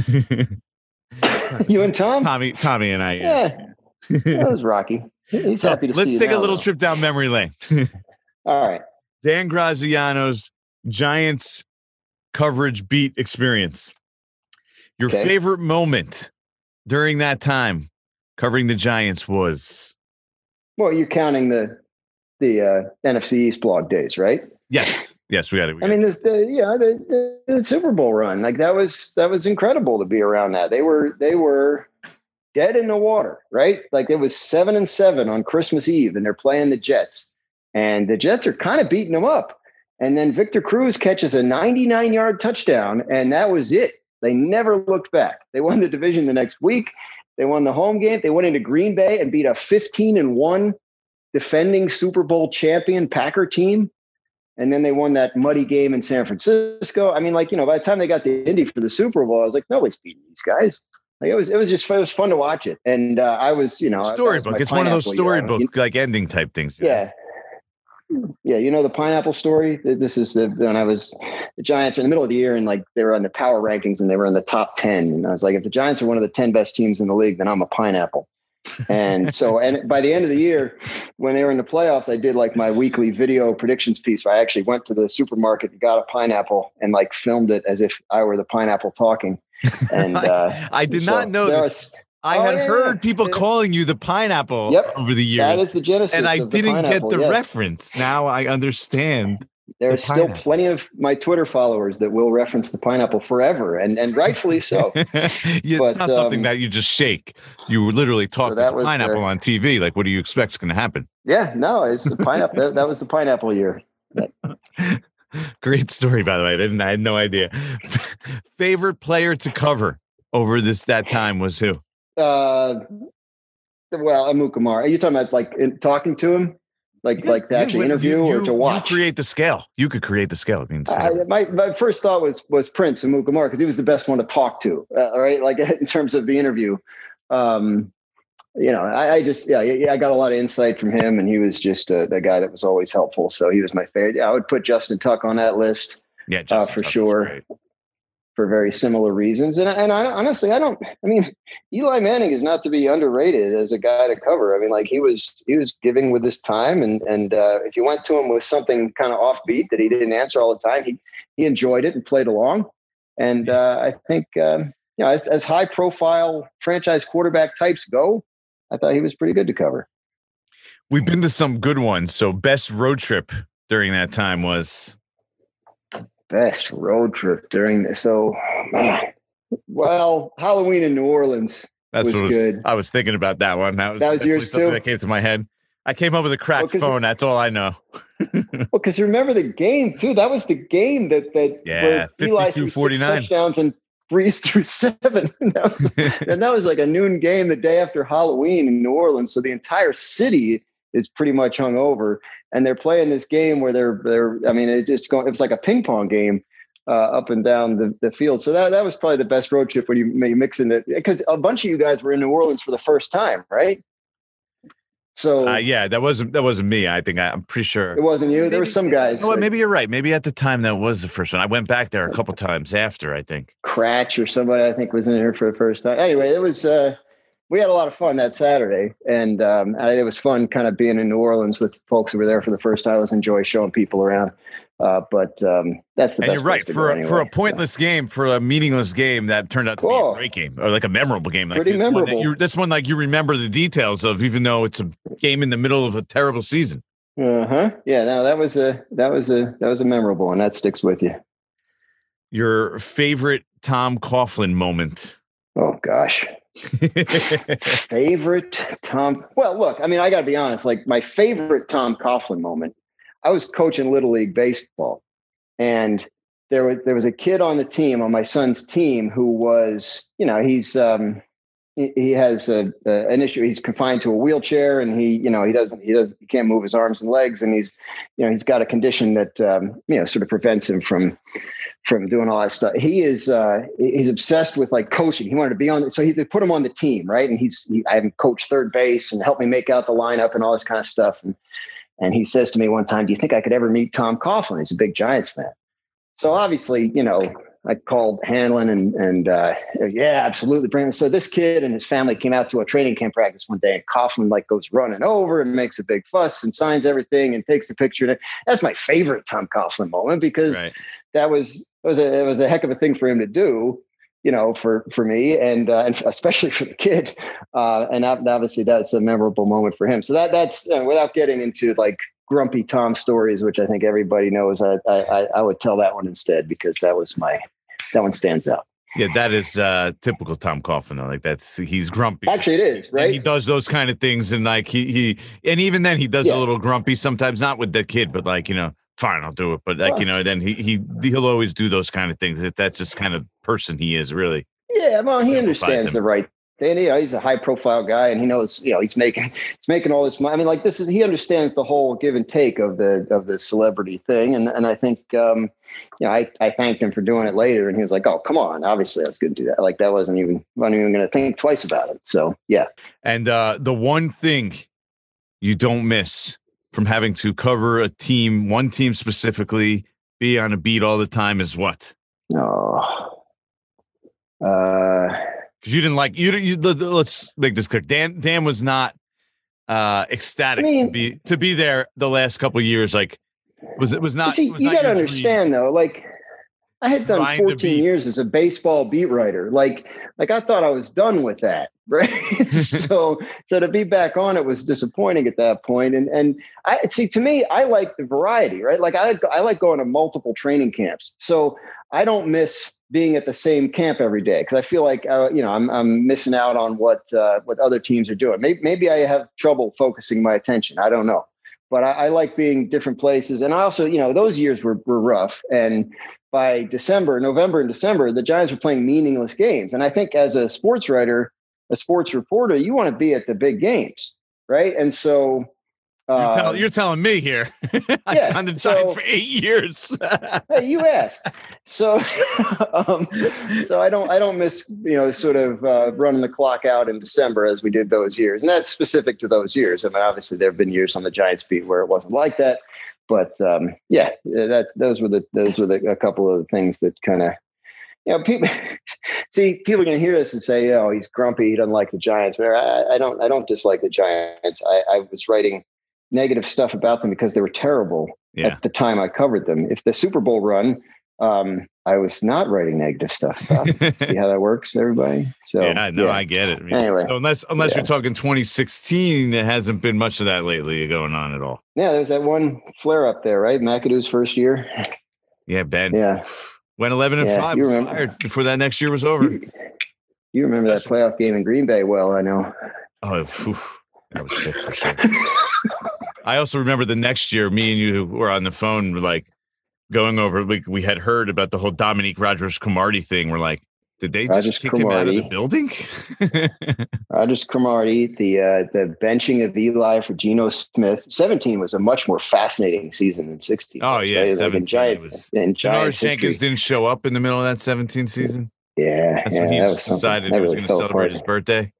one. You and Tom? Tommy and I. Yeah. That was rocky. He's happy to see you. Let's take a little trip down memory lane. All right. Dan Graziano's Giants coverage beat experience. Your favorite moment during that time covering the Giants was? Well, you're counting the NFC East blog days, right? Yes, we got it. I mean, the Super Bowl run, like that was incredible to be around that. They were dead in the water, right? Like it was 7-7 on Christmas Eve, and they're playing the Jets, and the Jets are kind of beating them up. And then Victor Cruz catches a 99-yard touchdown, and that was it. They never looked back. They won the division the next week. They won the home game. They went into Green Bay and beat a 15-1 defending Super Bowl champion Packer team. And then they won that muddy game in San Francisco. I mean, by the time they got to Indy for the Super Bowl, I was like, nobody's beating these guys. Like it was fun to watch it. And I was, storybook. It's one of those storybook ending type things. Yeah. Yeah, the pineapple story. This is when the Giants were in the middle of the year and they were on the power rankings and they were in the top 10. And I was like, if the Giants are one of the 10 best teams in the league, then I'm a pineapple. And and by the end of the year, when they were in the playoffs, I did my weekly video predictions piece where I actually went to the supermarket and got a pineapple and filmed it as if I were the pineapple talking. And I did not know this. I had heard people calling you the pineapple over the years. That is the genesis. And I of the didn't get the yes. reference. Now I understand. There are still plenty of my Twitter followers that will reference the pineapple forever, and rightfully so. It's not something that you just shake. You literally talk about pineapple on TV. Like, what do you expect is going to happen? Yeah, no, it's the pineapple. that was the pineapple year. Great story, by the way. I had no idea. Favorite player to cover over that time was who? Well, Amukamara. Are you talking about like talking to him? Like to actually interview or to watch? You create the scale. You could create the scale. My first thought was Prince Amukamara because he was the best one to talk to. Right, like in terms of the interview. I got a lot of insight from him, and he was just a guy that was always helpful. So he was my favorite. I would put Justin Tuck on that list. Yeah, for sure. For very similar reasons. And I honestly, Eli Manning is not to be underrated as a guy to cover. I mean, like he was giving with his time. And if you went to him with something kind of offbeat that he didn't answer all the time, he enjoyed it and played along. And I think, as high profile franchise quarterback types go, I thought he was pretty good to cover. We've been to some good ones. So best road trip during that time was... Best road trip during this. So, Halloween in New Orleans was good. I was thinking about that one. That was yours too. That came to my head. I came up with a cracked phone. That's all I know. Because remember the game too. That was the game that where Eli threw 6 touchdowns and Breeze threw 7. And that was like a noon game the day after Halloween in New Orleans. So the entire city is pretty much hung over. And they're playing this game where it was like a ping pong game up and down the field. So that was probably the best road trip when you mix in it, because a bunch of you guys were in New Orleans for the first time, right? So that wasn't me. I think I'm pretty sure it wasn't you. There were some guys. Maybe you're right. Maybe at the time that was the first one. I went back there a couple times after. I think Cratch or somebody I think was in there for the first time. Anyway, it was. We had a lot of fun that Saturday, and it was fun kind of being in New Orleans with folks who were there for the first time. I always enjoy showing people around. But that's the best. And you're right. For a pointless game, for a meaningless game, that turned out to be a great game, or like a memorable game. Like pretty memorable. This one, like you remember the details of, even though it's a game in the middle of a terrible season. Yeah. No, that was a memorable one. That sticks with you. Your favorite Tom Coughlin moment? Oh gosh. Favorite Tom. Well, look, I got to be honest. Like my favorite Tom Coughlin moment, I was coaching Little League baseball, and there was a kid on the team, on my son's team, who was, he has an issue. He's confined to a wheelchair, and he can't move his arms and legs, and he's got a condition that sort of prevents him from doing all that stuff. He's obsessed with like coaching. He wanted to be on it. So they put him on the team. Right. And I had him coach third base and help me make out the lineup and all this kind of stuff. And he says to me one time, "Do you think I could ever meet Tom Coughlin?" He's a big Giants fan. So obviously, I called Hanlon and yeah, absolutely. Bring him. So this kid and his family came out to a training camp practice one day, and Coughlin like goes running over and makes a big fuss and signs everything and takes the picture. That's my favorite Tom Coughlin moment, because it was a heck of a thing for him to do, for me and especially for the kid. And obviously that's a memorable moment for him. So that's without getting into like grumpy Tom stories, which I think everybody knows, I would tell that one instead, because that one stands out. Yeah, that is typical Tom Coughlin though. Like he's grumpy. Actually, it is, right? And he does those kind of things, and like he and even then he does a little grumpy sometimes, not with the kid, but like, fine, I'll do it. But like, then he'll always do those kind of things. That's just kind of person he is, really. Yeah, well, he understands the right thing. He's a high profile guy, and he knows, he's making all this money. Like he understands the whole give and take of the celebrity thing. And I think, I thanked him for doing it later, and he was like, "Oh, come on. Obviously I was going to do that." Like that wasn't even going to think twice about it. So, yeah. And the one thing you don't miss from having to cover one team specifically, be on a beat all the time, is what? Because you didn't like you. Let's make this clear. Dan was not ecstatic to be there the last couple of years. Like, it was not. You got to understand though. Like, I had done 14 years as a baseball beat writer. Like I thought I was done with that, right? so to be back on it was disappointing at that point. And I see, to me, I like the variety, right? Like I like going to multiple training camps. So I don't miss being at the same camp every day because I feel like I'm missing out on what other teams are doing. Maybe I have trouble focusing my attention. I don't know, but I like being different places. And I also, those years were rough. And by November and December, the Giants were playing meaningless games. And I think as a sports writer, a sports reporter, you want to be at the big games, right? And so you're telling me here. I've on the Giants for 8 years. Hey, you asked. So I don't miss sort of running the clock out in December as we did those years, and that's specific to those years. I mean, obviously there have been years on the Giants beat where it wasn't like that, but those were a couple of the things that kind of. People are going to hear this and say, "Oh, he's grumpy. He doesn't like the Giants." I don't dislike the Giants. I was writing negative stuff about them because they were terrible at the time I covered them. If the Super Bowl run, I was not writing negative stuff about them. See how that works, everybody? So I get it. I mean, anyway, so unless you're talking 2016, there hasn't been much of that lately going on at all. Yeah, there's that one flare up there, right? McAdoo's first year. Yeah, Ben. Yeah. Went 11-5. You remember fired before that next year was over. You remember that playoff game in Green Bay? Well, I know. Oh, that was sick for sure. I also remember the next year, me and you were on the phone, like going over. We had heard about the whole Dominique Rodgers-Cromartie thing. We're like, did they just kick him out of the building? Rodgers-Cromartie, the benching of Eli for Geno Smith. 17 was a much more fascinating season than 16. Oh yeah, right? 17 was. Janoris Jenkins didn't show up in the middle of that 17 season. Yeah, that's when he decided he was going to celebrate his birthday.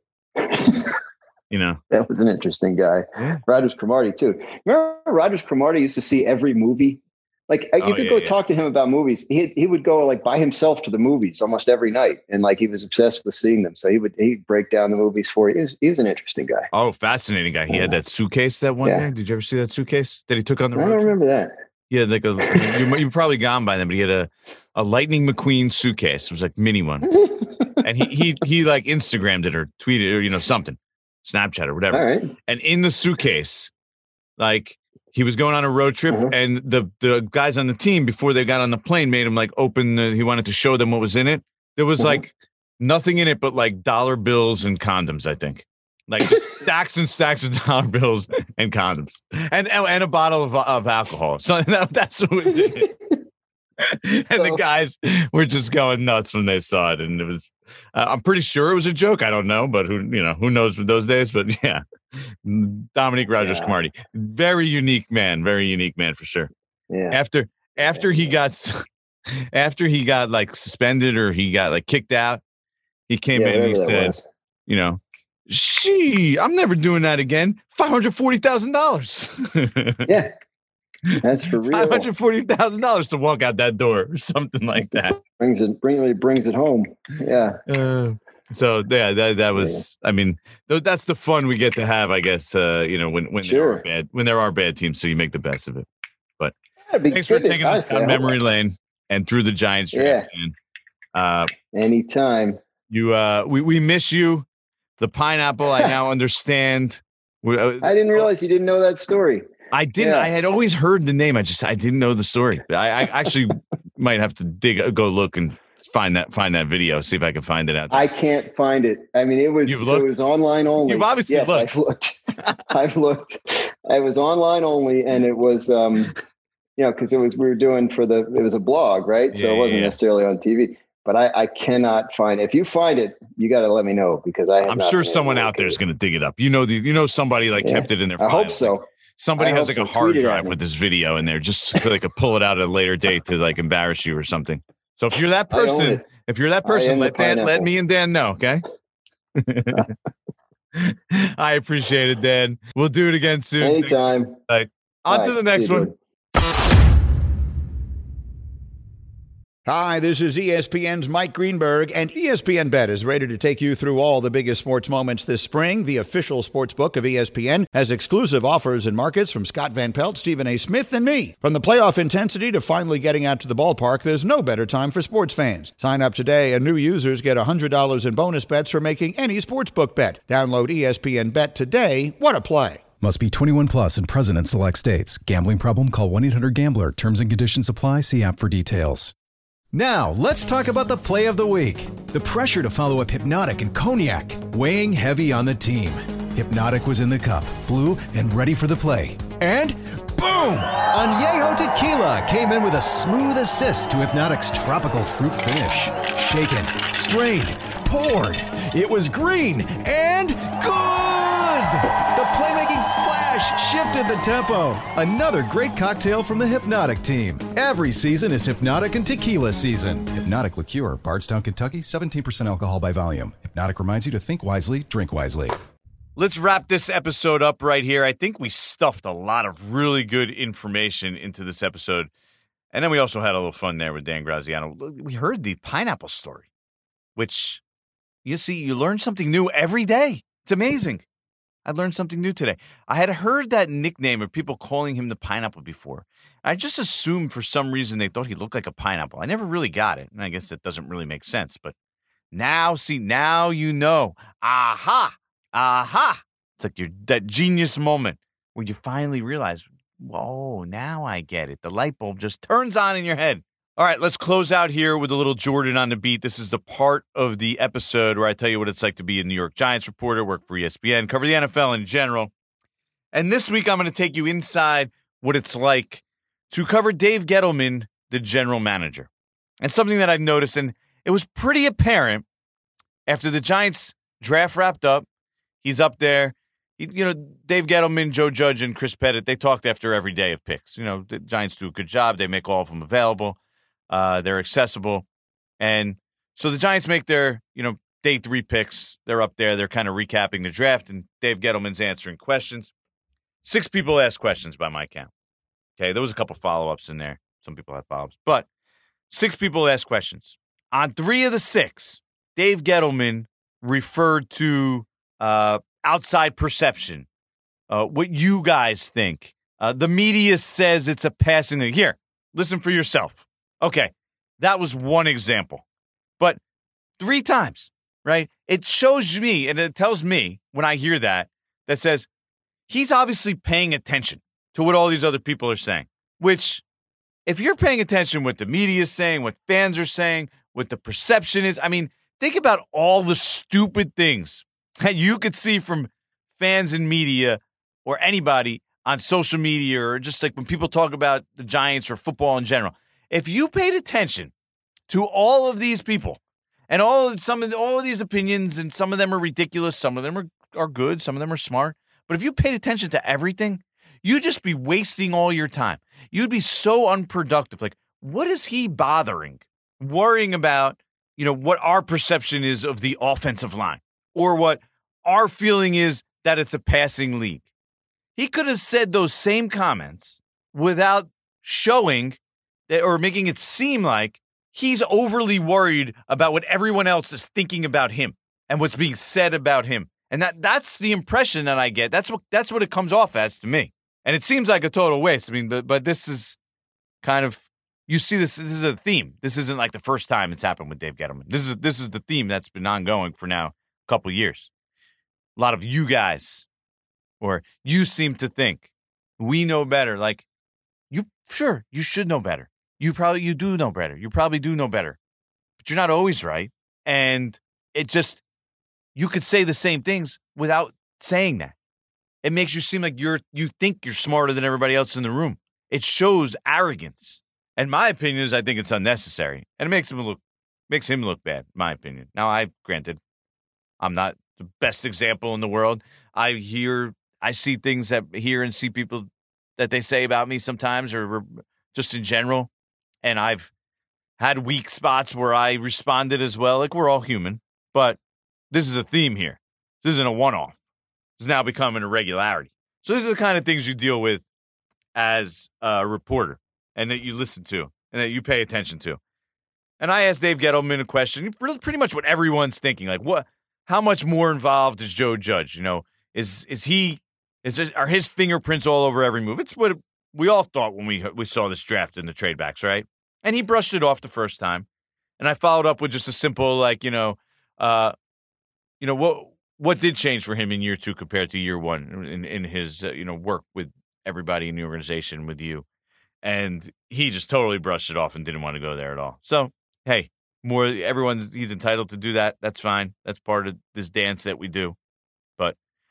That was an interesting guy. Yeah. Rodgers-Cromartie too. Remember Rodgers-Cromartie used to see every movie. Like you could go talk to him about movies. He would go like by himself to the movies almost every night, and like he was obsessed with seeing them. So he'd break down the movies for you. He was an interesting guy. Oh, fascinating guy. He had that suitcase that one day. Did you ever see that suitcase that he took on the road? I don't remember that. Yeah, like you've probably gone by them, but he had a Lightning McQueen suitcase. It was like mini one, and he like Instagrammed it or tweeted or something. Snapchat or whatever. All right. And in the suitcase, like he was going on a road trip and the guys on the team before they got on the plane made him like he wanted to show them what was in it. There was like nothing in it but like dollar bills and condoms, I think. Like just stacks and stacks of dollar bills and condoms and a bottle of alcohol. So that's what was in it. And the guys were just going nuts when they saw it, and it was. I'm pretty sure it was a joke. I don't know, but who knows with those days? But yeah, Dominique Rodgers-Cromartie, very unique man for sure. Yeah. After he got like suspended or he got like kicked out, he came in and he said, I'm never doing that again. $540,000. Yeah. That's for real. $540,000 to walk out that door or something like that. brings it home. Yeah. So yeah, that was. I mean, that's the fun we get to have, I guess. When there are bad teams, so you make the best of it. But thanks for taking us down memory lane and through the Giants draft. Yeah. Anytime. We miss you. The pineapple, I now understand. I didn't realize you didn't know that story. I didn't. Yeah. I had always heard the name. I didn't know the story. I actually might have to go look and find that video. See if I can find it out there. I can't find it. I mean, it was online only. You've obviously looked. I've looked. I've looked. I was online only, and it was because we were doing it was a blog, right? So it wasn't necessarily on TV. But I cannot find it. If you find it, you got to let me know because I'm sure someone out there is going to dig it up. Somebody kept it in their. I hope so. Like, somebody has like a hard drive with this video in there just so they could pull it out at a later date to like embarrass you or something. So if you're that person, let me and Dan know, okay? I appreciate it, Dan. We'll do it again soon. Anytime. On to the next one. Hi, this is ESPN's Mike Greenberg, and ESPN Bet is ready to take you through all the biggest sports moments this spring. The official sports book of ESPN has exclusive offers and markets from Scott Van Pelt, Stephen A. Smith, and me. From the playoff intensity to finally getting out to the ballpark, there's no better time for sports fans. Sign up today, and new users get $100 in bonus bets for making any sportsbook bet. Download ESPN Bet today. What a play. Must be 21 plus and present in select states. Gambling problem? Call 1-800-GAMBLER. Terms and conditions apply. See app for details. Now, let's talk about the play of the week. The pressure to follow up Hypnotic and Cognac, weighing heavy on the team. Hypnotic was in the cup, blue, and ready for the play. And boom! Añejo Tequila came in with a smooth assist to Hypnotic's tropical fruit finish. Shaken, strained, poured. It was green and good! The playmaking splash shifted the tempo. Another great cocktail from the Hypnotic team. Every season is Hypnotic and Tequila season. Hypnotic Liqueur, Bardstown, Kentucky, 17% alcohol by volume. Hypnotic reminds you to think wisely, drink wisely. Let's wrap this episode up right here. I think we stuffed a lot of really good information into this episode. And then we also had a little fun there with Dan Graziano. We heard the pineapple story, which, you see, you learn something new every day. It's amazing. I learned something new today. I had heard that nickname of people calling him the pineapple before. I just assumed for some reason they thought he looked like a pineapple. I never really got it, and I guess that doesn't really make sense. But now you know. Aha! It's like that genius moment where you finally realize, whoa, now I get it. The light bulb just turns on in your head. All right, let's close out here with a little Jordan on the beat. This is the part of the episode where I tell you what it's like to be a New York Giants reporter, work for ESPN, cover the NFL in general. And this week, I'm going to take you inside what it's like to cover Dave Gettleman, the general manager. And something that I've noticed, and it was pretty apparent after the Giants draft wrapped up. He's up there. Dave Gettleman, Joe Judge, and Chris Pettit, they talked after every day of picks. The Giants do a good job. They make all of them available. They're accessible. And so the Giants make their, day 3 picks. They're up there. They're kind of recapping the draft, and Dave Gettleman's answering questions. 6 people asked questions by my count. Okay, there was a couple follow-ups in there. Some people had follow-ups. But 6 people asked questions. On 3 of the 6, Dave Gettleman referred to outside perception, what you guys think. The media says it's a passing thing. Here, listen for yourself. Okay, that was one example. But 3 times, right? It shows me, and it tells me when I hear that says he's obviously paying attention to what all these other people are saying, which if you're paying attention what the media is saying, what fans are saying, what the perception is, I mean, think about all the stupid things that you could see from fans and media or anybody on social media or just like when people talk about the Giants or football in general. If you paid attention to all of these people and all of these opinions, and some of them are ridiculous, some of them are good, some of them are smart, but if you paid attention to everything, you'd just be wasting all your time. You'd be so unproductive. Like, what is he worrying about, what our perception is of the offensive line or what our feeling is that it's a passing league? He could have said those same comments without showing that or making it seem like he's overly worried about what everyone else is thinking about him and what's being said about him. And that's the impression that I get. That's what it comes off as to me. And it seems like a total waste. I mean, but this is kind of, you see this is a theme. This isn't like the first time it's happened with Dave Gettleman. This is the theme that's been ongoing for now a couple of years. A lot of you guys, or you seem to think we know better. Like, you should know better. You do know better. You probably do know better, but you're not always right. And it just, you could say the same things without saying that. It makes you seem like you think you're smarter than everybody else in the room. It shows arrogance. And my opinion is I think it's unnecessary. And it makes him look bad, in my opinion. Now, granted, I'm not the best example in the world. I see things hear and see people that they say about me sometimes or just in general. And I've had weak spots where I responded as well. Like, we're all human. But this is a theme here. This isn't a one-off. This is now becoming a regularity. So these are the kind of things you deal with as a reporter and that you listen to and that you pay attention to. And I asked Dave Gettleman a question, pretty much what everyone's thinking. Like, how much more involved is Joe Judge? Are his fingerprints all over every move? It's what we all thought when we saw this draft in the trade backs, right? And he brushed it off the first time. And I followed up with just a simple, what did change for him in year 2 compared to year 1 in his, work with everybody in the organization, with you. And he just totally brushed it off and didn't want to go there at all. So, hey, he's entitled to do that. That's fine. That's part of this dance that we do. But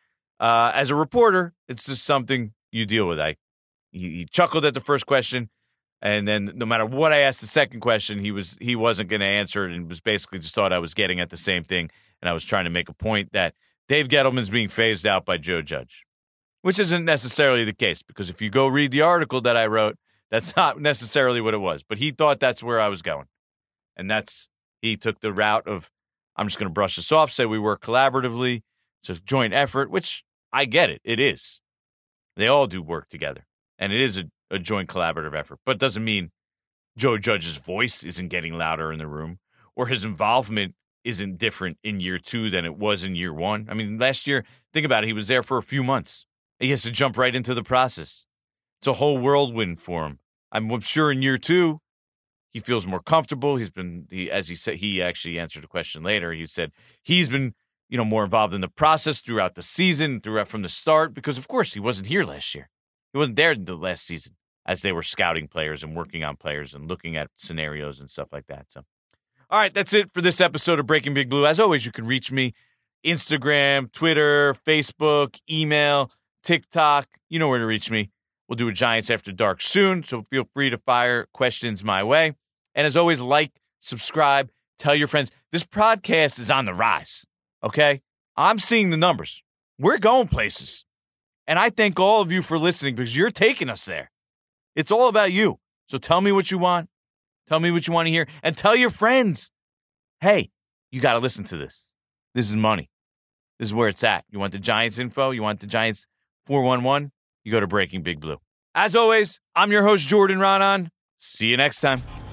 as a reporter, it's just something you deal with. He chuckled at the first question, and then no matter what I asked the second question, he wasn't going to answer it, and was basically just thought I was getting at the same thing, and I was trying to make a point that Dave Gettleman's being phased out by Joe Judge, which isn't necessarily the case, because if you go read the article that I wrote, that's not necessarily what it was. But he thought that's where I was going. And he took the route of, I'm just going to brush this off, say we work collaboratively. It's a joint effort, which I get it. It is. They all do work together. And it is a joint collaborative effort. But it doesn't mean Joe Judge's voice isn't getting louder in the room, or his involvement isn't different in year 2 than it was in year 1. I mean, last year, think about it, he was there for a few months. He has to jump right into the process. It's a whole whirlwind for him. I'm sure in year 2, he feels more comfortable. As he said, he actually answered a question later. He said he's been, more involved in the process throughout the season, from the start, because of course he wasn't here last year. He wasn't there the last season as they were scouting players and working on players and looking at scenarios and stuff like that. So, all right, that's it for this episode of Breaking Big Blue. As always, you can reach me Instagram, Twitter, Facebook, email, TikTok. You know where to reach me. We'll do a Giants After Dark soon, so feel free to fire questions my way. And as always, subscribe, tell your friends. This podcast is on the rise, okay? I'm seeing the numbers. We're going places. And I thank all of you for listening, because you're taking us there. It's all about you. So tell me what you want. Tell me what you want to hear. And tell your friends, hey, you got to listen to this. This is money. This is where it's at. You want the Giants info? You want the Giants 411? You go to Breaking Big Blue. As always, I'm your host, Jordan Raanan. See you next time.